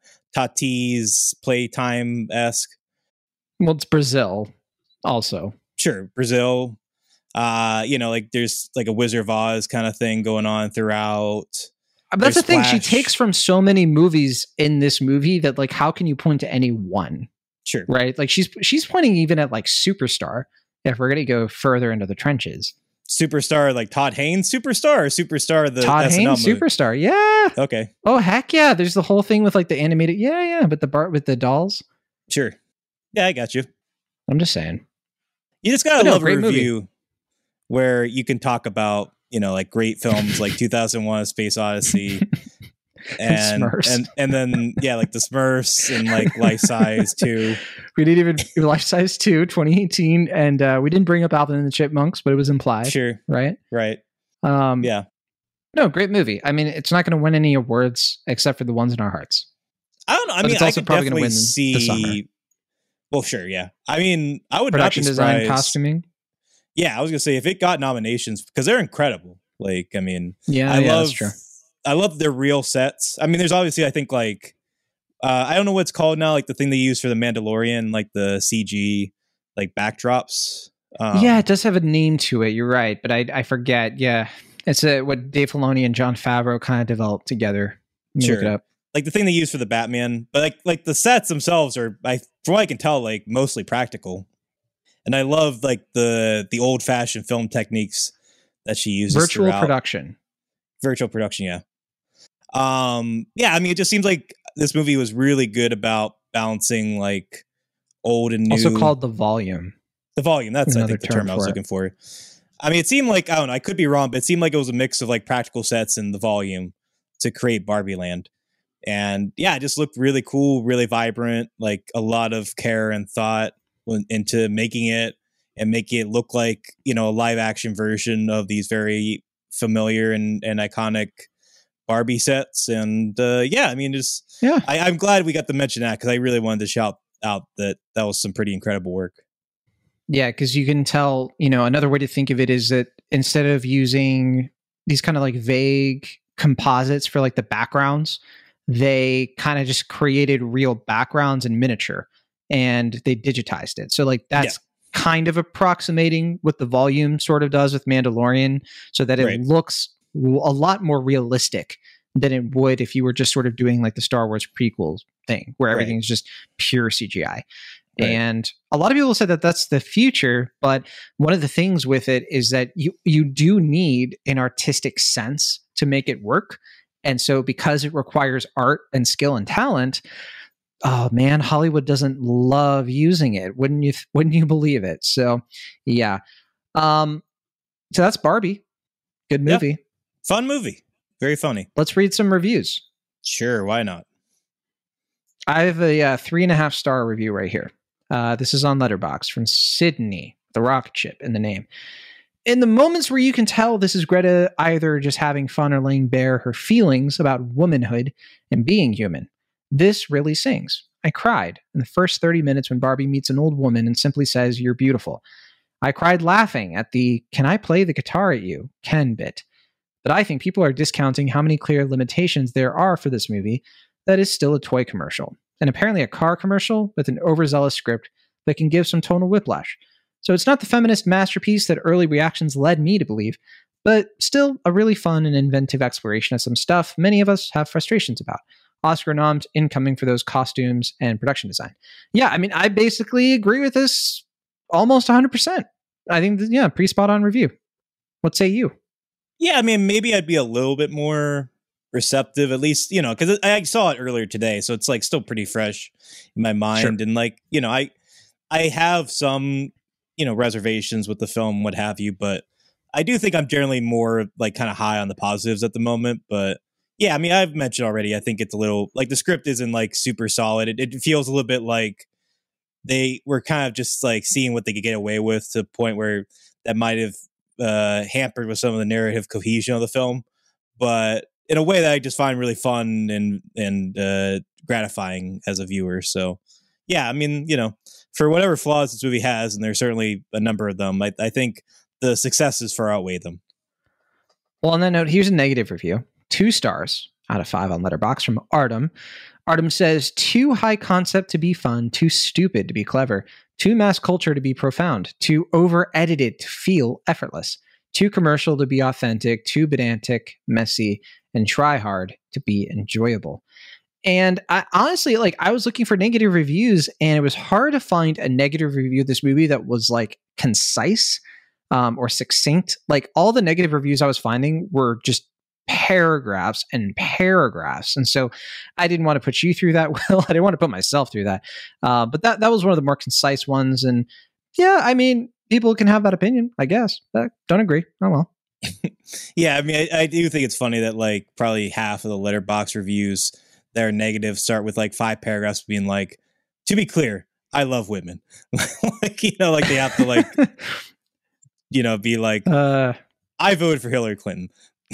Tati's Playtime-esque. Well, it's Brazil also. Sure, Brazil. Like there's like a Wizard of Oz kind of thing going on throughout. But that's the thing. She takes from so many movies in this movie that like, how can you point to any one? Sure. Right. Like she's pointing even at like Superstar. If we're going to go further into the trenches. Superstar, like Todd Haynes Superstar, or Superstar the Todd SNL Haynes movie? Superstar. Yeah. Okay. Oh heck yeah. There's the whole thing with like the animated. Yeah. But with the dolls. Sure. Yeah, I got you. I'm just saying. You just gotta love a review movie where you can talk about, like great films like 2001: A Space Odyssey and then like the Smurfs and like Life Size 2. We didn't even Life Size 2 2018, and we didn't bring up Alvin and the Chipmunks, but it was implied. Sure. Right. Yeah. No, great movie. I mean, it's not going to win any awards except for the ones in our hearts. I don't know. I mean, I could definitely see. Well, sure, yeah. I mean, I would production not be design, costuming. Yeah, I was gonna say if it got nominations because they're incredible. Like, I mean, that's true. I love their real sets. I mean, there's obviously, I think, like, I don't know what it's called now, like the thing they use for the Mandalorian, like the CG, like backdrops. It does have a name to it. You're right, but I forget. Yeah, it's what Dave Filoni and Jon Favreau kind of developed together. Sure. Look it up. Like the thing they use for the Batman, but like the sets themselves are, from what I can tell, like mostly practical. And I love like the old fashioned film techniques that she uses. Virtual production, yeah. I mean, it just seems like this movie was really good about balancing like old and new. Also called The Volume. The Volume. That's, I think, the term I was looking for. I mean, it seemed like, I don't know, I could be wrong, but it seemed like it was a mix of like practical sets and The Volume to create Barbie Land. And yeah, it just looked really cool, really vibrant, like a lot of care and thought went into making it and making it look like, a live action version of these very familiar and iconic Barbie sets. And I mean, I'm glad we got to mention that because I really wanted to shout out that was some pretty incredible work. Yeah, because you can tell, another way to think of it is that instead of using these kind of like vague composites for like the backgrounds, they kind of just created real backgrounds in miniature and they digitized it. So like that's kind of approximating what The Volume sort of does with Mandalorian, so that it looks a lot more realistic than it would if you were just sort of doing like the Star Wars prequel thing where everything is just pure CGI. Right. And a lot of people said that that's the future, but one of the things with it is that you do need an artistic sense to make it work. And so because it requires art and skill and talent, oh man, Hollywood doesn't love using it. Wouldn't you believe it? So yeah. So that's Barbie. Good movie. Yeah. Fun movie. Very funny. Let's read some reviews. Sure. Why not? I have a 3.5 star review right here. This is on Letterboxd from Sydney, the rocket ship in the name. In the moments where you can tell this is Greta either just having fun or laying bare her feelings about womanhood and being human, this really sings. I cried in the first 30 minutes when Barbie meets an old woman and simply says, "You're beautiful." I cried laughing at the "Can I play the guitar at you?" Ken bit. But I think people are discounting how many clear limitations there are for this movie that is still a toy commercial, and apparently a car commercial with an overzealous script that can give some tonal whiplash. So it's not the feminist masterpiece that early reactions led me to believe, but still a really fun and inventive exploration of some stuff many of us have frustrations about. Oscar noms incoming for those costumes and production design. Yeah, I mean, I basically agree with this almost 100%. I think, pretty spot on review. What say you? Yeah, I mean, maybe I'd be a little bit more receptive, at least, because I saw it earlier today, so it's like still pretty fresh in my mind. Sure. And like, I have some, reservations with the film, what have you, but I do think I'm generally more like kind of high on the positives at the moment. But yeah, I mean, I've mentioned already, I think it's a little like the script isn't like super solid. It feels a little bit like they were kind of just like seeing what they could get away with to the point where that might have hampered with some of the narrative cohesion of the film, but in a way that I just find really fun and gratifying as a viewer. So yeah, I mean, for whatever flaws this movie has, and there's certainly a number of them, I think the successes far outweigh them. Well, on that note, here's a negative review. 2 stars out of 5 on Letterboxd from Artem. Artem says, too high concept to be fun, too stupid to be clever, too mass culture to be profound, too over-edited to feel effortless, too commercial to be authentic, too pedantic, messy, and try hard to be enjoyable. And I honestly, I was looking for negative reviews, and it was hard to find a negative review of this movie that was concise or succinct. All the negative reviews I was finding were just paragraphs and paragraphs. And so I didn't want to put you through that. Well, I didn't want to put myself through that. But that was one of the more concise ones. And yeah, I mean, people can have that opinion, I guess. Don't agree. Oh, well. Yeah, I mean, I do think it's funny that probably half of the Letterboxd reviews that are negative start with 5 paragraphs being to be clear, I love women. They have to be I voted for Hillary Clinton.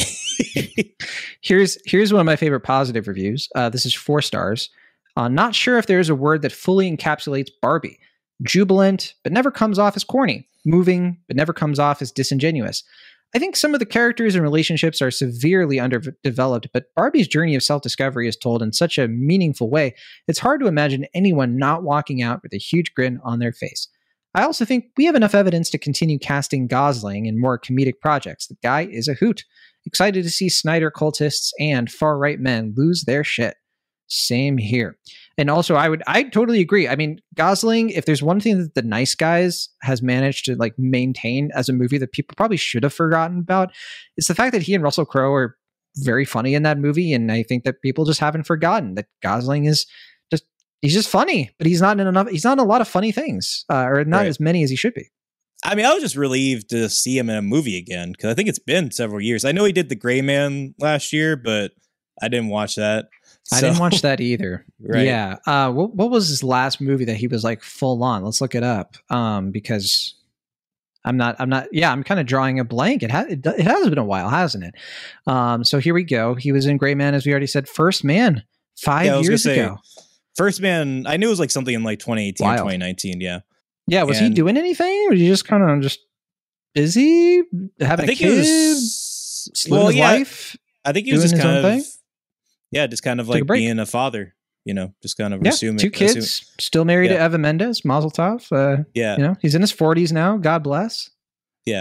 Here's one of my favorite positive reviews. This is 4 stars. Not sure if there's a word that fully encapsulates Barbie. Jubilant, but never comes off as corny. Moving, but never comes off as disingenuous. I think some of the characters and relationships are severely underdeveloped, but Barbie's journey of self-discovery is told in such a meaningful way, it's hard to imagine anyone not walking out with a huge grin on their face. I also think we have enough evidence to continue casting Gosling in more comedic projects. The guy is a hoot. Excited to see Snyder cultists and far-right men lose their shit. Same here. And also, I totally agree. I mean, Gosling, if there's one thing that The Nice Guys has managed to maintain as a movie that people probably should have forgotten about, it's the fact that he and Russell Crowe are very funny in that movie. And I think that people just haven't forgotten that Gosling he's just funny, but he's not in a lot of funny things, or not as many as he should be. I mean, I was just relieved to see him in a movie again, because I think it's been several years. I know he did The Gray Man last year, but I didn't watch that. I didn't watch that either. Right. Yeah. What was his last movie that he was full on? Let's look it up. Because I'm kind of drawing a blank. It has been a while, hasn't it? So here we go. He was in Gray Man, as we already said. First Man, 5 years ago. First Man, I knew it was something in 2018 or 2019. Yeah. Yeah. Was he doing anything? Or was he just kind of just busy having a kid? Living his life? I think he was just kind of, just kind of being a father, just kind of assuming. 2 kids, still married to Eva Mendes, Mazel Tov. He's in his 40s now. God bless. Yeah.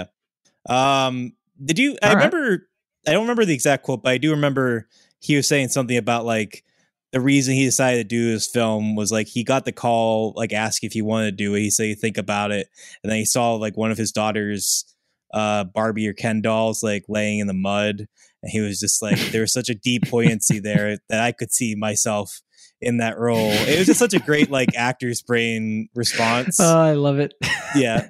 Did you, I don't remember the exact quote, but I do remember he was saying something about the reason he decided to do this film was he got the call, asking if he wanted to do it. He said, think about it. And then he saw one of his daughters, Barbie or Ken dolls, laying in the mud. And he was just there was such a deep poignancy there that I could see myself in that role. It was just such a great actor's brain response. Oh, I love it. Yeah.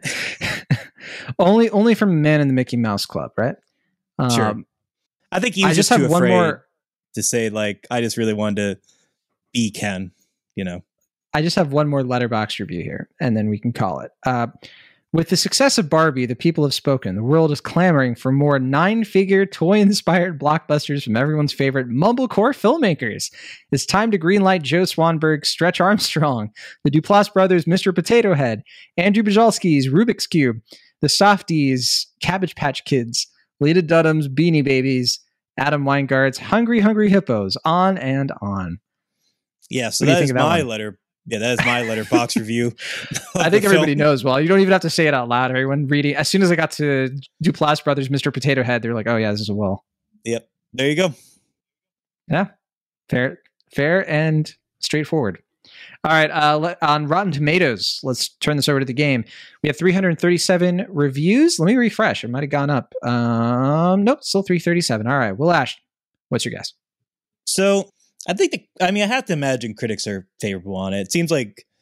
only from Man in the Mickey Mouse Club, right? Sure. I think he was just too afraid to say I just really wanted to be Ken, I just have one more Letterboxd review here, and then we can call it. With the success of Barbie, the people have spoken. The world is clamoring for more 9-figure, toy-inspired blockbusters from everyone's favorite mumblecore filmmakers. It's time to greenlight Joe Swanberg's Stretch Armstrong, the Duplass brothers' Mr. Potato Head, Andrew Bujalski's Rubik's Cube, the Softies' Cabbage Patch Kids, Lita Dunham's Beanie Babies, Adam Weingard's Hungry Hungry Hippos, on and on. Yeah, so that is my letter. Yeah, that is my Letterboxd review. I think everybody knows. Well, you don't even have to say it out loud. Everyone reading. As soon as I got to Duplass Brothers, Mr. Potato Head, they're like, "Oh yeah, this is a will." Yep. There you go. Yeah, fair and straightforward. All right, on Rotten Tomatoes, let's turn this over to the game. We have 337 reviews. Let me refresh. It might have gone up. Nope, still 337. All right, Will Ash, what's your guess? So I think, I have to imagine critics are favorable on it. It seems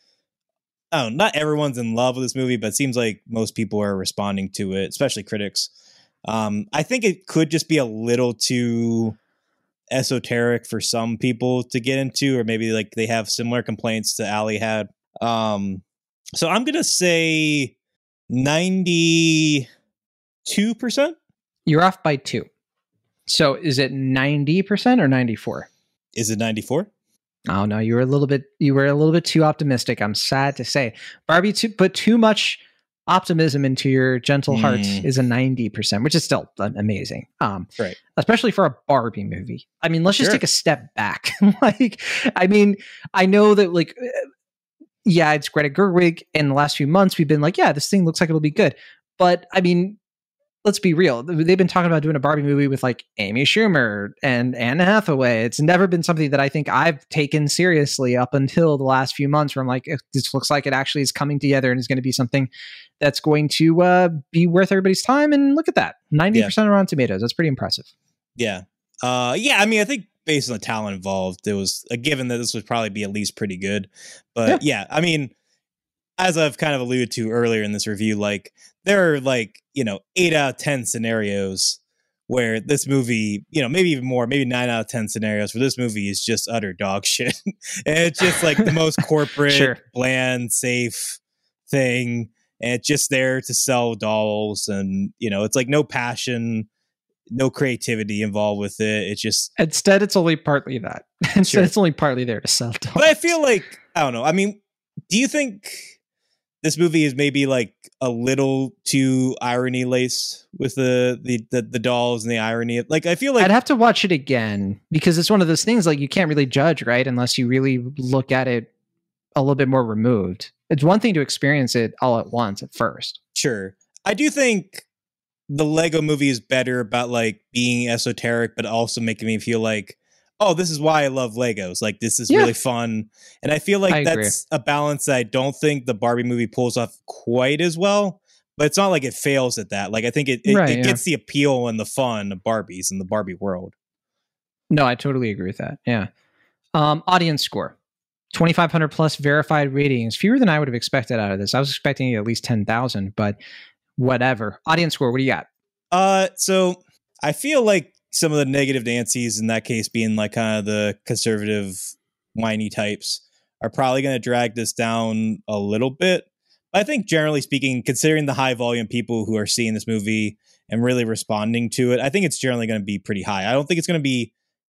not everyone's in love with this movie, but it seems like most people are responding to it, especially critics. I think it could just be a little too esoteric for some people to get into, or maybe they have similar complaints to Ali had. So I'm gonna say 92%. You're off by 2. So is it 90% or 94? Is it 94? Oh no, you were a little bit too optimistic. I'm sad to say. Barbie put too much optimism into your gentle heart is a 90%, which is still amazing. Right. Especially for a Barbie movie. I mean, let's just take a step back. Like, I mean, I know that like, yeah, it's Greta Gerwig. In the last few months, we've been like, yeah, this thing looks like it'll be good. But I mean, let's be real. They've been talking about doing a Barbie movie with like Amy Schumer and Anne Hathaway. It's never been something that I think I've taken seriously up until the last few months where I'm like, this looks like it actually is coming together and is going to be something that's going to be worth everybody's time. And look at that. 90% are on Tomatoes. That's pretty impressive. Yeah. Yeah. I mean, I think based on the talent involved, it was a given that this would probably be at least pretty good. But yeah, I mean, as I've kind of alluded to earlier in this review, like there are like, 8 out of 10 scenarios where this movie, maybe even more, maybe 9 out of 10 scenarios where this movie is just utter dog shit. And it's just like the most corporate, bland, safe thing. And it's just there to sell dolls. And, it's like no passion, no creativity involved with it. It's just. Instead, it's only partly that. It's only partly there to sell dolls. But I feel like, I don't know. I mean, do you think this movie is maybe like a little too irony laced with the dolls and the irony? Like, I feel like I'd have to watch it again because it's one of those things like you can't really judge, right? Unless you really look at it a little bit more removed. It's one thing to experience it all at once at first. Sure. I do think the Lego movie is better about like being esoteric, but also making me feel like, oh, this is why I love Legos. Like, this is really fun. And I feel like that's a balance that I don't think the Barbie movie pulls off quite as well. But it's not like it fails at that. Like, I think it gets the appeal and the fun of Barbies in the Barbie world. No, I totally agree with that. Yeah. Audience score. 2,500 plus verified ratings. Fewer than I would have expected out of this. I was expecting at least 10,000, but whatever. Audience score, what do you got? So I feel like some of the negative Nancy's in that case being like kind of the conservative whiny types are probably going to drag this down a little bit. But I think generally speaking, considering the high volume people who are seeing this movie and really responding to it, I think it's generally going to be pretty high. I don't think it's going to be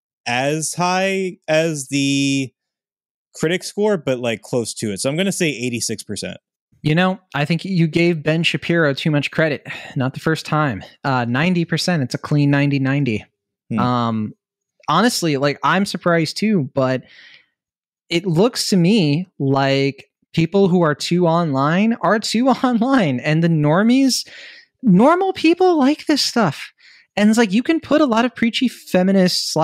as high as the critic score, but like close to it. So I'm going to say 86%. I think you gave Ben Shapiro too much credit. Not the first time. 90%. It's a clean 90-90. Honestly, like I'm surprised too, but it looks to me like people who are too online are too online, and the normal people like this stuff. And it's like you can put a lot of preachy feminist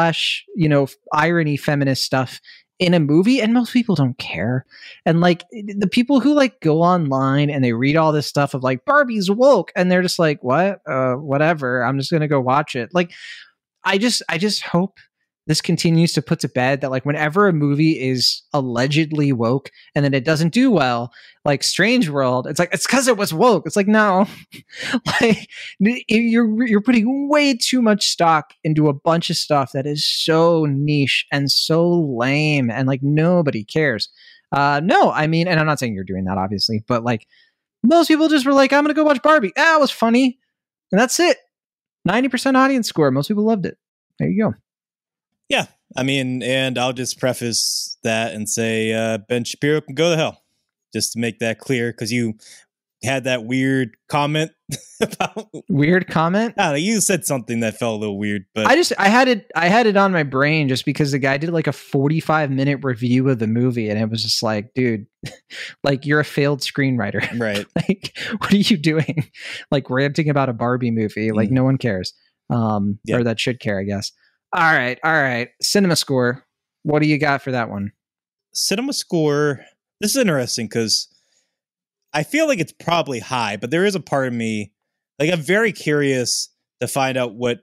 / irony feminist stuff in a movie and most people don't care. And like the people who like go online and they read all this stuff of like Barbie's woke and they're just like, what? Whatever. I'm just going to go watch it. Like, I just hope this continues to put to bed that like whenever a movie is allegedly woke and then it doesn't do well, like Strange World, it's like, it's because it was woke. It's like, no, like you're putting way too much stock into a bunch of stuff that is so niche and so lame and like nobody cares. No, I mean, and I'm not saying you're doing that obviously, but like most people just were like, I'm going to go watch Barbie. Ah, it was funny. And that's it. 90% audience score. Most people loved it. There you go. Yeah, I mean, and I'll just preface that and say Ben Shapiro can go to hell, just to make that clear, because you had that weird comment about weird comment. I don't know, you said something that felt a little weird, but I had it on my brain just because the guy did like a 45-minute review of the movie, and it was just like, dude, like you're a failed screenwriter, right? Like, what are you doing? Like ranting about a Barbie movie, like no one cares, or that should care, I guess. All right. Cinema score. What do you got for that one? Cinema score. This is interesting because I feel like it's probably high, but there is a part of me, like I'm very curious to find out what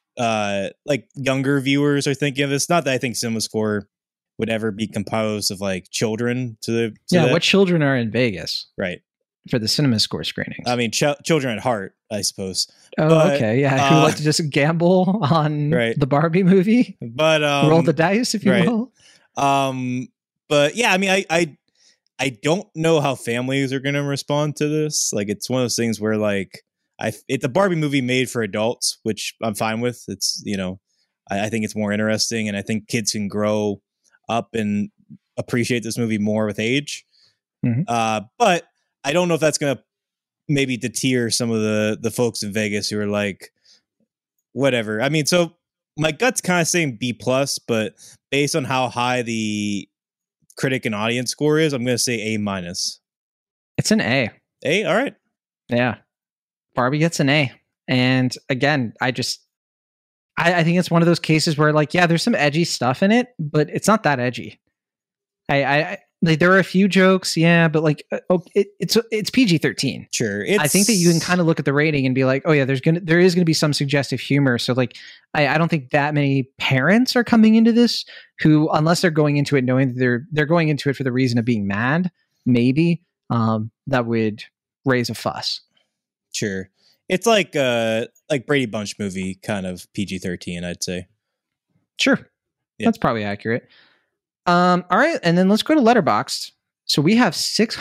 like younger viewers are thinking of this. Not that I think Cinema score would ever be composed of like children what children are in Vegas, right? For the Cinema score screenings. I mean, children at heart, I suppose. Oh, but, okay. Yeah. Who like to just gamble on the Barbie movie, but roll the dice, if you will. But yeah, I mean, I don't know how families are going to respond to this. Like, it's one of those things where, like, it's a Barbie movie made for adults, which I'm fine with. It's, you know, I think it's more interesting, and I think kids can grow up and appreciate this movie more with age. But I don't know if that's going to maybe deter some of the folks in Vegas who are like, whatever. I mean, so my gut's kind of saying B+, but based on how high the critic and audience score is, I'm going to say A-. It's an A. A? All right. Yeah. Barbie gets an A. And again, I think it's one of those cases where, like, yeah, there's some edgy stuff in it, but it's not that edgy. I like, there are a few jokes, yeah, but like, it's PG-13. Sure. I think that you can kind of look at the rating and be like, oh yeah, there is gonna be some suggestive humor. So like, I don't think that many parents are coming into this who, unless they're going into it knowing that they're going into it for the reason of being mad, maybe that would raise a fuss. Sure. It's like Brady Bunch movie kind of PG-13, I'd say. Sure. Yeah. That's probably accurate. All right, and then let's go to Letterboxd. So we have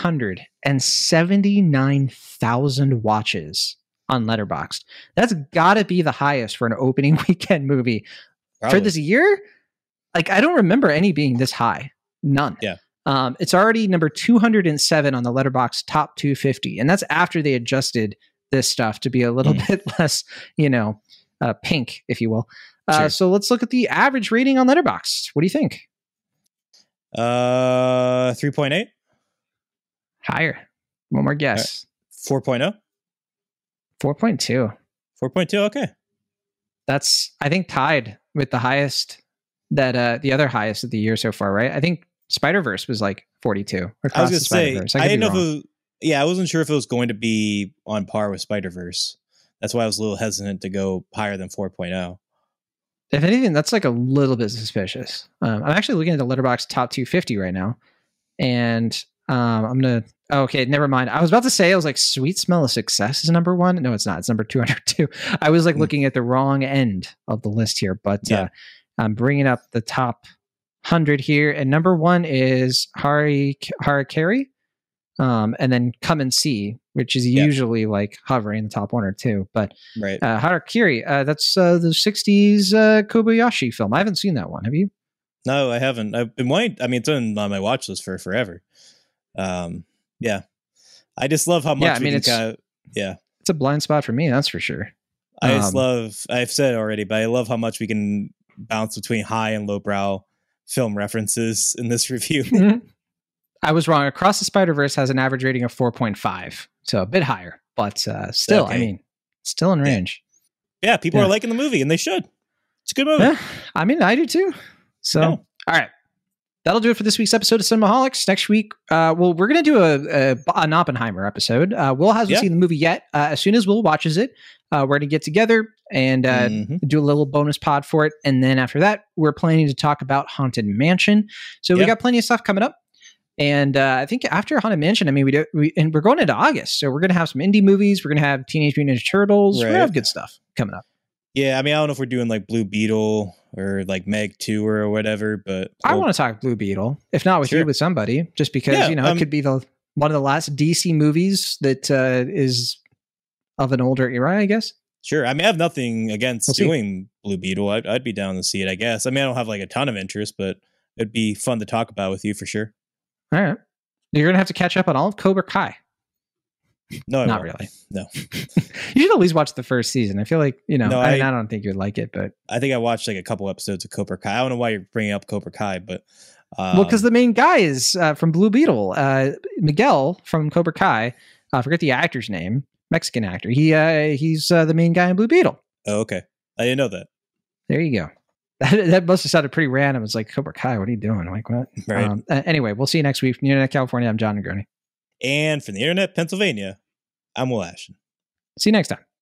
679,000 watches on Letterboxd. That's got to be the highest for an opening weekend movie for this year. Like, I don't remember any being this high. None. Yeah. It's already number 207 on the Letterboxd top 250, and that's after they adjusted this stuff to be a little bit less, pink, if you will. Sure. So let's look at the average rating on Letterboxd. What do you think? 3.8. Higher. One more guess. 4.0. 4.2. 4.2. Okay. That's, I think, tied with the highest that the other highest of the year so far, right? I think Spider-Verse was like 42. I was going to say, I didn't know if it was, I wasn't sure if it was going to be on par with Spider-Verse. That's why I was a little hesitant to go higher than 4.0. If anything, that's like a little bit suspicious. I'm actually looking at the Letterboxd top 250 right now, and I'm gonna. Oh, okay, never mind. I was about to say, I was like, "Sweet Smell of Success" is number one. No, it's not. It's number 202. I was like looking at the wrong end of the list here, but I'm bringing up the top 100 here, and number one is Harakiri, and then Come and See, which is usually like hovering the top one or two. But right. Harakiri, that's the 60s Kobayashi film. I haven't seen that one. Have you? No, I haven't. I've been wanting. I mean, it's been on my watch list for forever. Yeah. I just love how much it's a blind spot for me, that's for sure. I just love, I've said it already, but I love how much we can bounce between high and lowbrow film references in this review. I was wrong. Across the Spider-Verse has an average rating of 4.5, so a bit higher, but still, okay. I mean, still in range. Yeah, people are liking the movie, and they should. It's a good movie. Yeah, I mean, I do too. So, all right. That'll do it for this week's episode of Cinemaholics. Next week, we're going to do an Oppenheimer episode. Will hasn't seen the movie yet. As soon as Will watches it, we're going to get together and do a little bonus pod for it. And then after that, we're planning to talk about Haunted Mansion. So we got plenty of stuff coming up. And I think after Haunted Mansion, I mean, we're going into August. So we're going to have some indie movies. We're going to have Teenage Mutant Ninja Turtles. We're going to have good stuff coming up. Yeah, I mean, I don't know if we're doing like Blue Beetle or like Meg 2 or whatever, but I want to talk Blue Beetle, if not with you, with somebody, just because, it could be one of the last DC movies that is of an older era, I guess. Sure. I mean, I have nothing against doing Blue Beetle. I'd be down to see it, I guess. I mean, I don't have like a ton of interest, but it'd be fun to talk about with you for sure. All right. You're going to have to catch up on all of Cobra Kai. No, not really. No. You should at least watch the first season. I feel like, I don't think you'd like it, but I think I watched like a couple episodes of Cobra Kai. I don't know why you're bringing up Cobra Kai, but because the main guy is from Blue Beetle, Miguel from Cobra Kai. I forget the actor's name, Mexican actor. He's the main guy in Blue Beetle. Oh, okay. I didn't know that. There you go. That must have sounded pretty random. It's like, Cobra Kai, what are you doing? I'm like, what? Right. Anyway, we'll see you next week from the Internet California. I'm John Negroni. And from the Internet Pennsylvania, I'm Will Ashton. See you next time.